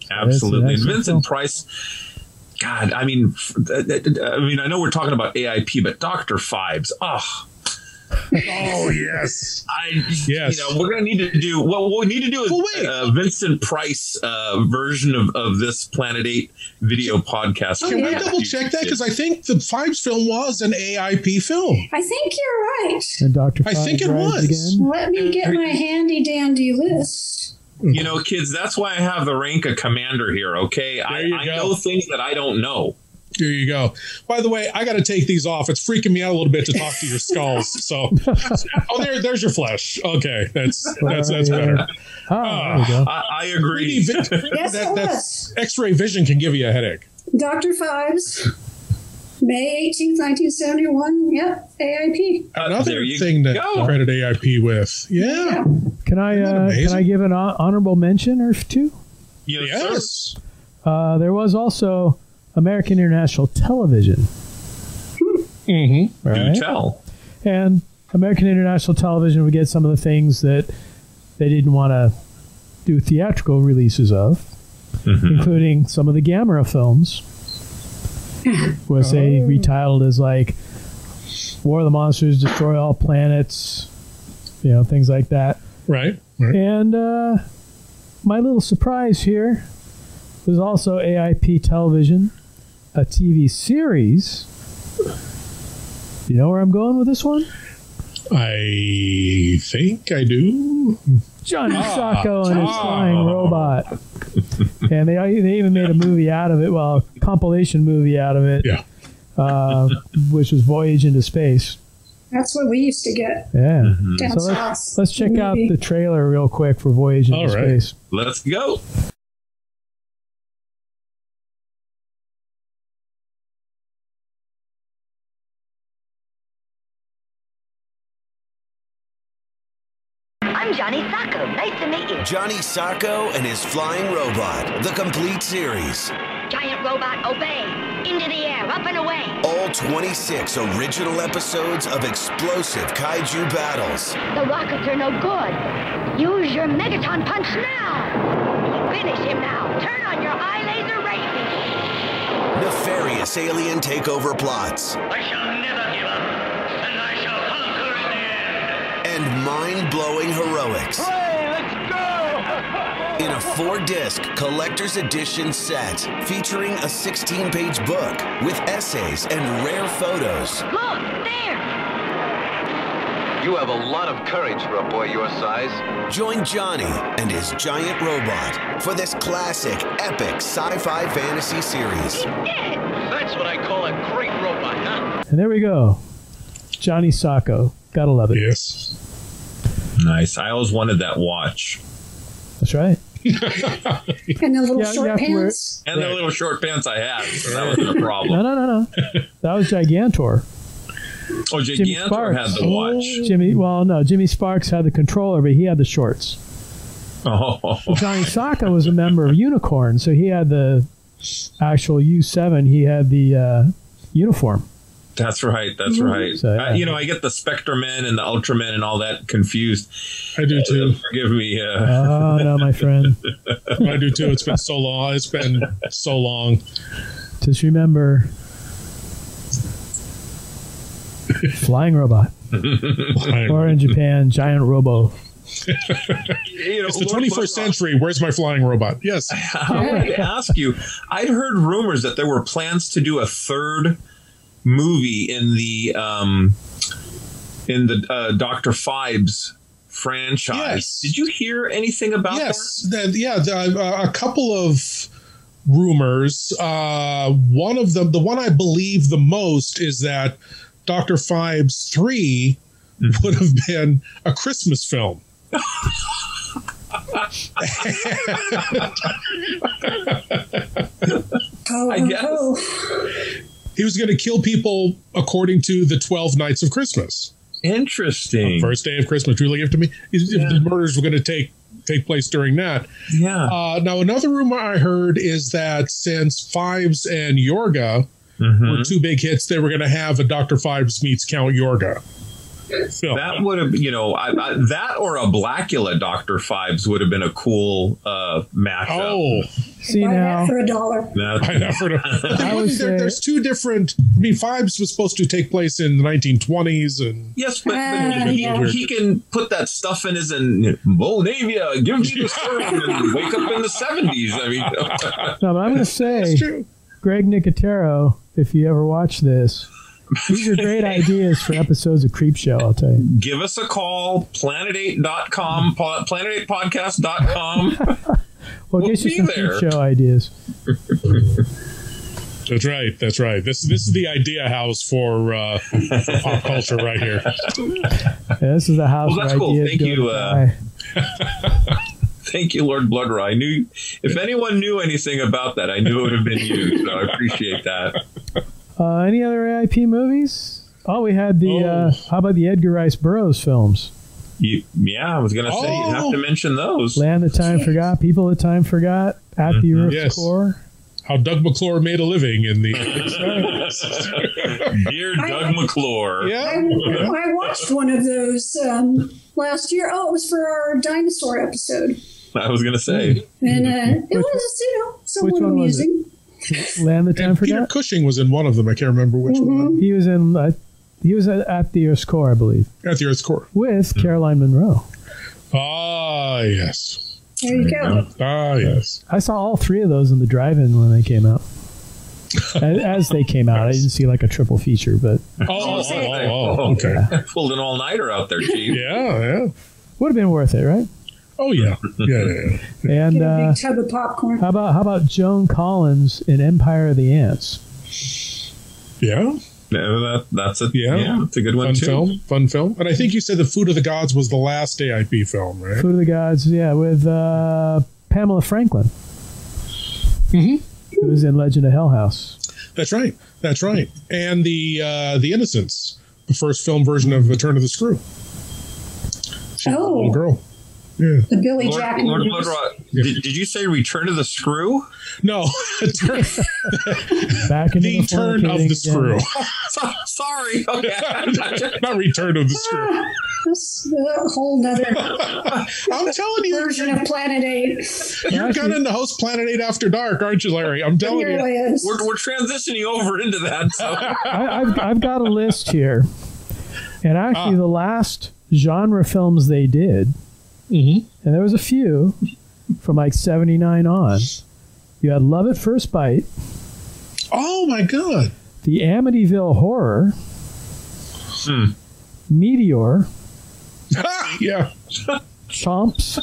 Absolutely. That's- And that's Vincent Price, God, I mean, I mean, I know we're talking about A I P, but Doctor Phibes, oh. Oh, yes. I, yes. You know, we're going to need to do, well, what we need to do is well, wait. Uh, Vincent Price uh, version of, of this Planet eight video podcast. Can we double check that? Because I think the Phibes film was an A I P film. I think you're right. And Doctor I think it Phibes rides was. again. Let me get my handy dandy list. You know, kids, that's why I have the rank of commander here, okay? I, you I go. know things that I don't know. There you go. By the way, I got to take these off. It's freaking me out a little bit to talk to your skulls. So, oh, there, there's your flesh. Okay, that's that's that's better. Oh, there you go. I, I agree. Yes, that, it that's X-ray vision can give you a headache. Doctor Phibes, May eighteenth, nineteen seventy-one. Yep, A I P. Another thing to go. credit A I P with. Yeah. Can I uh, amazing? can I give an hon- honorable mention or two? Yes. Yes. Uh, there was also American International Television. Mm-hmm. Right? Do tell. And American International Television would get some of the things that they didn't want to do theatrical releases of, Mm-hmm. including some of the Gamera films, was they retitled as like War of the Monsters, Destroy All Planets, you know, things like that. Right. right. And uh, my little surprise here was also A I P Television, a T V series. You know where I'm going with this one? I think I do. Johnny Ah, Sacco and his ah. flying robot. And they they even made a movie out of it, well, a compilation movie out of it, Yeah. uh, which was Voyage into Space. That's what we used to get. Yeah. Down So south. let's, let's check out Movie. the trailer real quick for Voyage into All right. Space. Let's go. I'm Johnny Sacco. Nice to meet you. Johnny Sacco and his flying robot, the complete series. Giant robot, obey. Into the air, up and away. All twenty-six original episodes of explosive kaiju battles. The rockets are no good. Use your Megaton punch now. Finish him now. Turn on your eye laser ray beam. Nefarious alien takeover plots. I shall never give up, and I shall conquer in the end. And mind-blowing heroics. Hey, let's go! In a four-disc collector's edition set featuring a sixteen-page book with essays and rare photos. Look, there. You have a lot of courage for a boy your size. Join Johnny and his giant robot for this classic, epic sci-fi fantasy series. That's what I call a great robot, huh? And there we go. Johnny Sacco. Gotta love it. Yes. Nice. I always wanted that watch. That's right. And the little Yeah, short you have to wear- pants. And the little short pants I had. So that wasn't a No, problem. no, no, no. That was Gigantor. Oh, Jimmy Gigantor Sparks. had the watch. Jimmy, well, no, Jimmy Sparks had the controller, but he had the shorts. Oh. Well, Johnny Sacco was a member of Unicorn, so he had the actual U seven. He had the uh, uniform. That's right. That's right. So, yeah. uh, you know, I get the Spectremen and the Ultramen and all that confused. I do too. Uh, forgive me. Uh, Oh, no, my friend. I do too. It's been so long. It's been so long. Just remember, flying robot. Or in Japan, giant robo. you know, It's the Lord twenty-first Buzzsaw, century. Where's my flying robot? Yes. I wanted to ask you. I'd heard rumors that there were plans to do a third movie in the um, in the uh, Doctor Phibes franchise. Yes. Did you hear anything about yes, that? Yeah, the, uh, a couple of rumors. Uh, one of them, the one I believe the most, is that Doctor Phibes three Mm-hmm. would have been a Christmas film. Oh, I guess. oh. He was going to kill people according to the twelve Nights of Christmas. Interesting. First day of Christmas, truly gift to me. If Yeah. the murders were going to take take place during that. Yeah. Uh, now, another rumor I heard is that since Phibes and Yorga Mhm. were two big hits, they were going to have a Doctor Phibes meets Count Yorga film. That would have, you know, I, I, that or a Blackula Doctor Phibes would have been a cool uh, mashup. Oh, See Buy now, that for a dollar. No, I never know. But I would there, say- there's two different. I mean, Fives was supposed to take place in the nineteen twenties, and Yes, but, Ah, but he, yeah. he can put that stuff in his and Volnavia, give me the sermon, and wake up in the seventies. I mean, no, but I'm going to say, that's true. Greg Nicotero, if you ever watch this, these are great ideas for episodes of Creep Show, I'll tell you. give us a call, planet eight dot com, planet eight podcast dot com. Well, We'll get you be some there. Creep Show ideas. That's right. That's right. This this is the idea house for, uh, for pop culture right here. Yeah, this is the house Well, that's where cool. ideas Thank go you, to uh, die. Thank you, Lord Bloodraw. I knew if anyone knew anything about that, I knew it would have been you. So I appreciate that. Uh, any other A I P movies? Oh, we had the, Oh. uh, how about the Edgar Rice Burroughs films? You, yeah, I was going to say you'd have to mention those. Land That Time Forgot, People That Time Forgot, At the Earth's Yes. Core. How Doug McClure made a living in the. Dear Doug McClure. Yeah. I, I watched one of those um, last year. Oh, it was for our dinosaur episode. I was going to say. And uh, it was, you know, somewhat Which one was it? amusing. Land That Time And Peter Forgot? Cushing was in one of them. I can't remember which one. He was in, uh, he was at, at the Earth's Core, I believe, At the Earth's core. with Caroline Munro. Ah, yes. There you go. Ah, yes. I saw all three of those in the drive-in when they came out. as, as they came out, I didn't see like a triple feature, but Oh, oh, oh, oh, okay. Pulled an all-nighter out there, Chief. Yeah, yeah. would have been worth it, right? Oh, yeah. Yeah, yeah, yeah. And Get a uh, big tub of popcorn. how about how about Joan Collins in Empire of the Ants? Yeah. Yeah, that, that's a Yeah. yeah, that's a good one Fun too. film. Fun film. And I think you said The Food of the Gods was the last A I P film, right? Food of the Gods, yeah, with uh, Pamela Franklin, Mm-hmm. who was in Legend of Hell House. That's right. That's right. And the uh, the Innocents, the first film version of Return of the Screw. She's a Oh. little girl. Yeah. The Billy Lord, Jack Lord movies. Bloodraw, did, did you say Return of the Screw? No. Turn- Back into the the turn of fornicating the screw. again. So, sorry. Okay. Not Return of the Screw. That's a whole nother I'm telling you, version of Planet Eight. you're Actually- gunning the host Planet eight After Dark, aren't you, Larry? I'm It telling you. really is. We're, we're transitioning over into that. So. I, I've, I've got a list here, and actually, Ah. the last genre films they did, Mm-hmm. and there was a few from like seventy-nine on. You had Love at First Bite, Oh, my God. The Amityville Horror, Hmm. Meteor, Yeah. Chomps,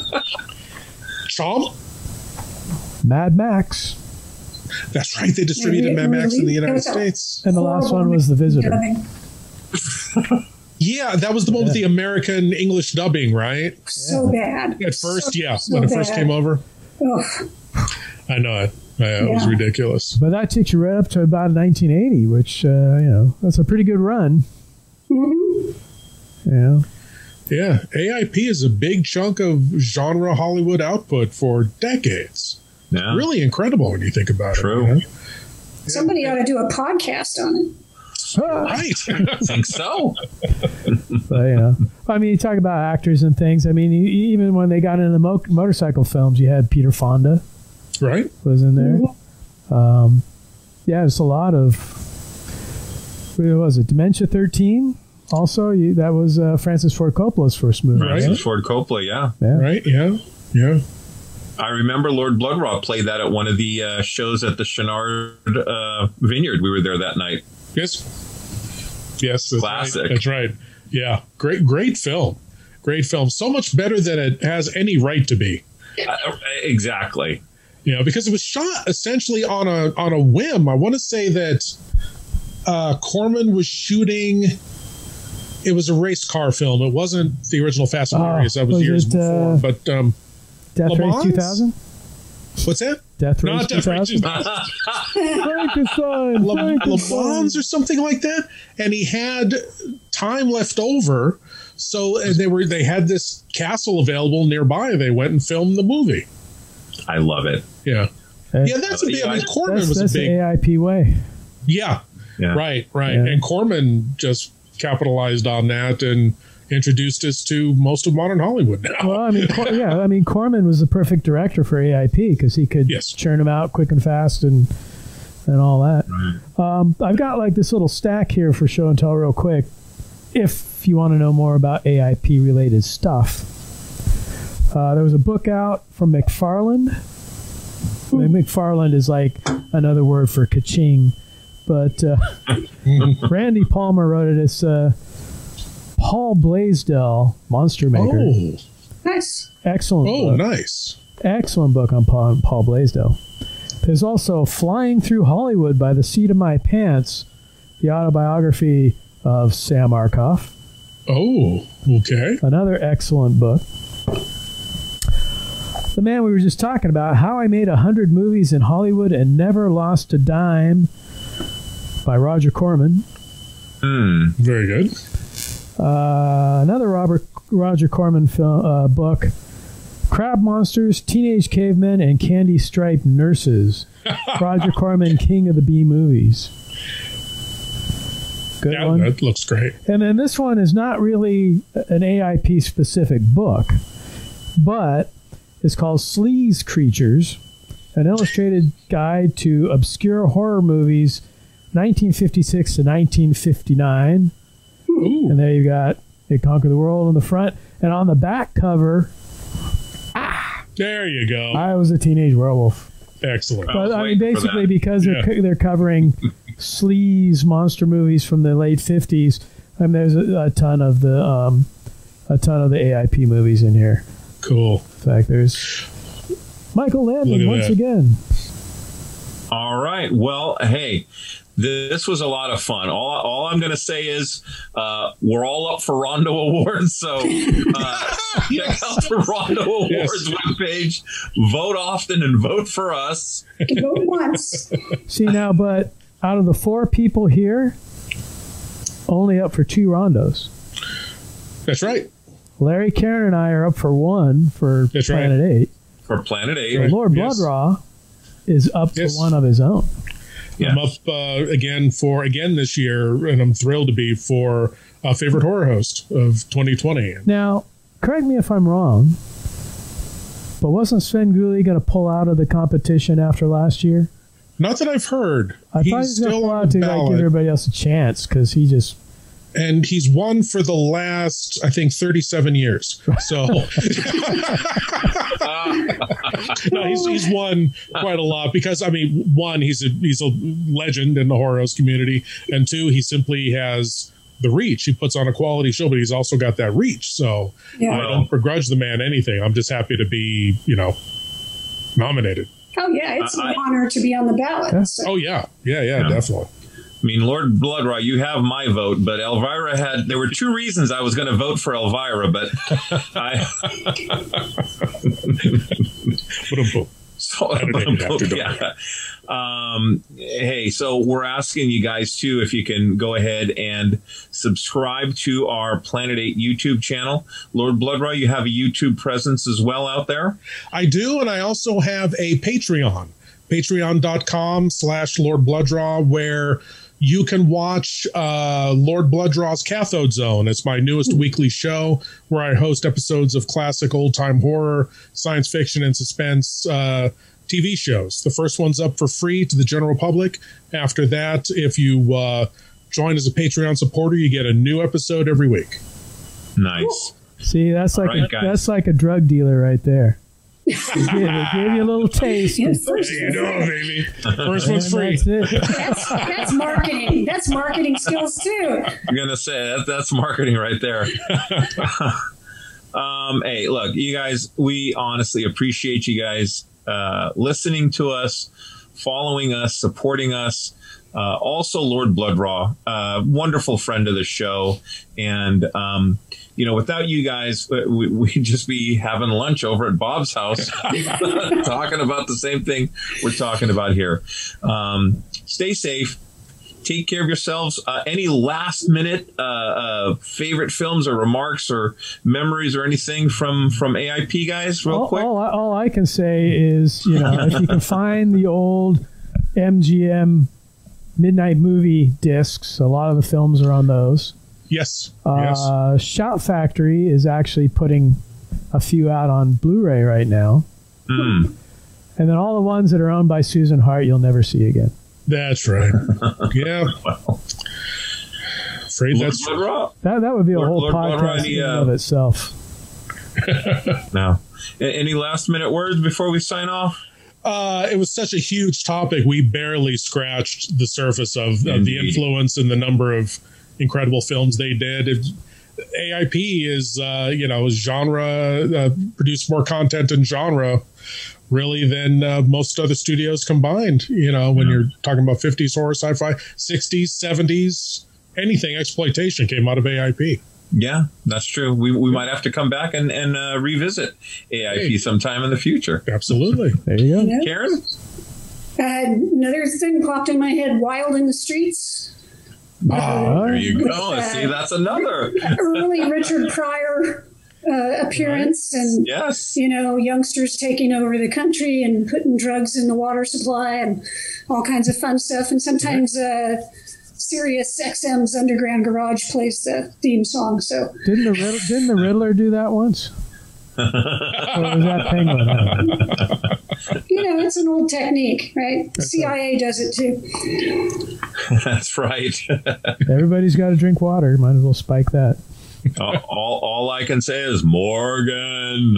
Chomp. Mad Max, That's right. They distributed Yeah, Mad Max in the really? United It was a States. and the last one was The Visitor. Dubbing. Yeah, that was the one with the American English dubbing, right? So bad. At first, So- yeah. so when it first bad. came over. Ugh. I know it. Yeah, it was Yeah. ridiculous. But that takes you right up to about nineteen eighty, which, uh, you know, that's a pretty good run. Mhm. Yeah. Yeah, A I P is a big chunk of genre Hollywood output for decades. Yeah. Really incredible when you think about True. it. you know? Somebody ought to do a podcast on it. Right. I think so. But, you know, I mean, you talk about actors and things. I mean, you, even when they got into the mo- motorcycle films, you had Peter Fonda Right. was in there. Um, yeah, it's a lot of. What was it? Dementia thirteen. Also, you, that was uh, Francis Ford Coppola's first movie. Right. Francis Ford Coppola, yeah. Yeah. Right. Yeah. Yeah. I remember Lord Bloodraw played that at one of the uh, shows at the Chenard uh, Vineyard. We were there that night. Yes. Yes. That's Classic. Right. That's right. Yeah. Great. Great film. Great film. So much better than it has any right to be. Uh, exactly. You know, because it was shot essentially on a on a whim. I want to say that uh, Corman was shooting. It was a race car film. It wasn't the original Fast and Oh, Furious. That was, was years it, before. uh, But um, Death Le Race Mans? two thousand? what's that? Death Race Not Death Race two thousand? Frankenstein, Le, Le Frankenstein. Mans or something like that. And he had time left over, so and they were they had this castle available nearby. They went and filmed the movie. I love it. Yeah, Hey, yeah. That's a big. I mean, That's- Corman That's, was that's a the big. A I P way. Yeah, Yeah. right, right. Yeah. And Corman just capitalized on that and introduced us to most of modern Hollywood now. Well, I mean, Cor- yeah, I mean, Corman was the perfect director for A I P because he could yes. churn them out quick and fast and and all that. Right. Um, I've got like this little stack here for show and tell real quick. If you want to know more about A I P related stuff, uh, there was a book out from McFarland. I mean, McFarland is like another word for ka-ching, but uh, Randy Palmer wrote it. It's uh, Paul Blaisdell, Monster Maker. Oh, nice. Excellent Oh, book. nice. Excellent book on Paul, Paul Blaisdell. There's also Flying Through Hollywood by the Seat of My Pants, the autobiography of Sam Arkoff. Oh, okay. Another excellent book. The man we were just talking about, How I Made a Hundred Movies in Hollywood and Never Lost a Dime by Roger Corman. Hmm. Very good. Uh, another Robert Roger Corman film, uh, book, Crab Monsters, Teenage Cavemen, and Candy Striped Nurses. Roger Corman, King of the B movies. Good yeah, one. That looks great. And then this one is not really an A I P specific book, but it's called Sleaze Creatures, an illustrated guide to obscure horror movies, nineteen fifty-six to nineteen fifty-nine. Ooh. And there you got They Conquer the World on the front. And on the back cover, there you go. I Was a Teenage Werewolf. Excellent. But I mean, basically, because they're, Yeah. they're covering sleaze monster movies from the late fifties, I mean, there's a, a ton of the um, a ton of the A I P movies in here. Cool. In fact, there's Michael Look Landon at once that. again. All right. Well, hey, this was a lot of fun. All, all I'm going to say is uh, we're all up for Rondo Awards. So uh, check out the Rondo Awards Yes. webpage. Vote often and vote for us. Vote once. See now, but out of the four people here, only up for two Rondos. That's right. Larry, Karen, and I are up for one for That's right. Planet Eight. For Planet eight. So Lord Yes. Bloodraw is up Yes. for one of his own. I'm up uh, again for again this year, and I'm thrilled to be for uh, favorite horror host of twenty twenty. Now, correct me if I'm wrong, but wasn't Sven Gulli going to pull out of the competition after last year? Not that I've heard. I he's thought he was going to still pull on out the to like, ballot, give everybody else a chance because he just. and he's won for the last, I think, thirty-seven years. So no, he's he's won quite a lot because I mean, one, he's a he's a legend in the horror host community, and two, he simply has the reach. He puts on a quality show, but he's also got that reach. So Yeah. I don't begrudge the man anything. I'm just happy to be, you know, nominated. Oh, yeah, it's I- an honor to be on the ballot. So. Oh yeah, yeah, yeah, Yeah. definitely. I mean, Lord Bloodraw, you have my vote, but Elvira had. There were two reasons I was going to vote for Elvira, but I. So, yeah. Um, hey, so we're asking you guys too if you can go ahead and subscribe to our Planet eight YouTube channel. Lord Bloodraw, you have a YouTube presence as well out there. I do, and I also have a Patreon, patreon.com slash Lord Blooddraw, where you can watch uh, Lord Blooddraw's Cathode Zone. It's my newest weekly show where I host episodes of classic old-time horror, science fiction, and suspense uh, T V shows. The first one's up for free to the general public. After that, if you uh, join as a Patreon supporter, you get a new episode every week. Nice. See, that's like All right, a, guys. that's like a drug dealer right there. They give, they give you a little taste. Yeah, first, You know, baby. First one's And free. that's it. that's, that's marketing. That's marketing skills, too. I'm gonna say that, that's marketing right there. um, hey, look, you guys, we honestly appreciate you guys uh, listening to us, following us, supporting us. Uh, also, Lord Bloodraw, uh, wonderful friend of the show, and um, you know, without you guys, we, we'd just be having lunch over at Bob's house, talking about the same thing we're talking about here. Um, stay safe. Take care of yourselves. Uh, any last minute uh, uh, favorite films or remarks or memories or anything from from A I P guys, real all, quick? All, I- all I can say is, you know, if you can find the old M G M Midnight Movie discs, a lot of the films are on those. Yes. Uh, yes. Shout Factory is actually putting a few out on Blu-ray right now. Mm. And then all the ones that are owned by Susan Hart, you'll never see again. That's right. Yeah. Well, Afraid Lord that's Blood That that would be a Lord- whole Lord Blood podcast Ronnie, in and uh, of itself. No. A- Any last minute words before we sign off? Uh, it was such a huge topic. We barely scratched the surface of, of the Indeed. influence and the number of incredible films they did. It, A I P is, uh, you know, genre, uh, produced more content in genre really than uh, most other studios combined. You know, when Yeah. you're talking about fifties horror, sci-fi, sixties, seventies, anything exploitation came out of A I P. Yeah, that's true. We we might have to come back and, and uh, revisit A I P Hey. sometime in the future. Absolutely. There you go. Yeah. Karen? Uh, another thing popped in my head: Wild in the Streets. Oh, there you With, go. uh, See, that's another. Early Richard Pryor uh, appearance, and Yes. you know, youngsters taking over the country and putting drugs in the water supply and all kinds of fun stuff. And sometimes uh, Sirius X M's Underground Garage plays the theme song. So Didn't the Riddler, didn't the Riddler do that once? Or was that Penguin? you know, it's an old technique, right? C I A does it too. That's right. Everybody's got to drink water. Might as well spike that. all, all, all I can say is Morgan.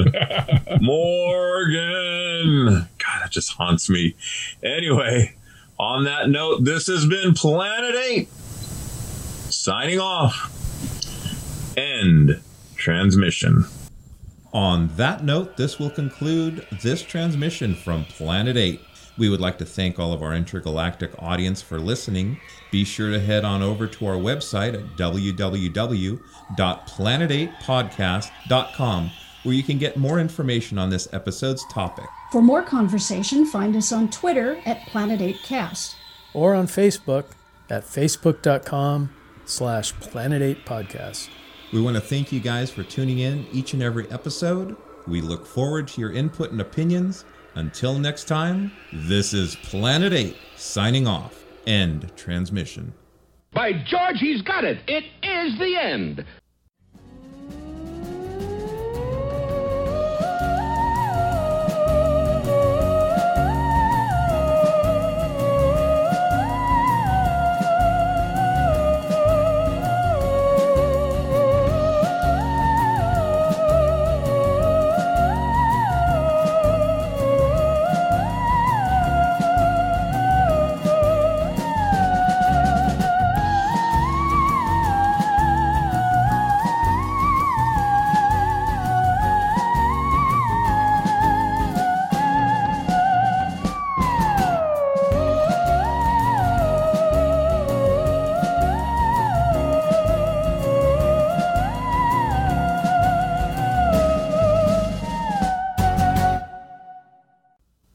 Morgan. God, that just haunts me. Anyway, on that note, this has been Planet eight. Signing off. End transmission. On that note, this will conclude this transmission from Planet eight. We would like to thank all of our intergalactic audience for listening. Be sure to head on over to our website at w w w dot planet eight podcast dot com, where you can get more information on this episode's topic. For more conversation, find us on Twitter at Planet eight Cast. Or on Facebook at facebook.com slash Planet eight Podcast. We want to thank you guys for tuning in each and every episode. We look forward to your input and opinions. Until next time, this is Planet eight signing off. End transmission. By George, he's got it. It is the end.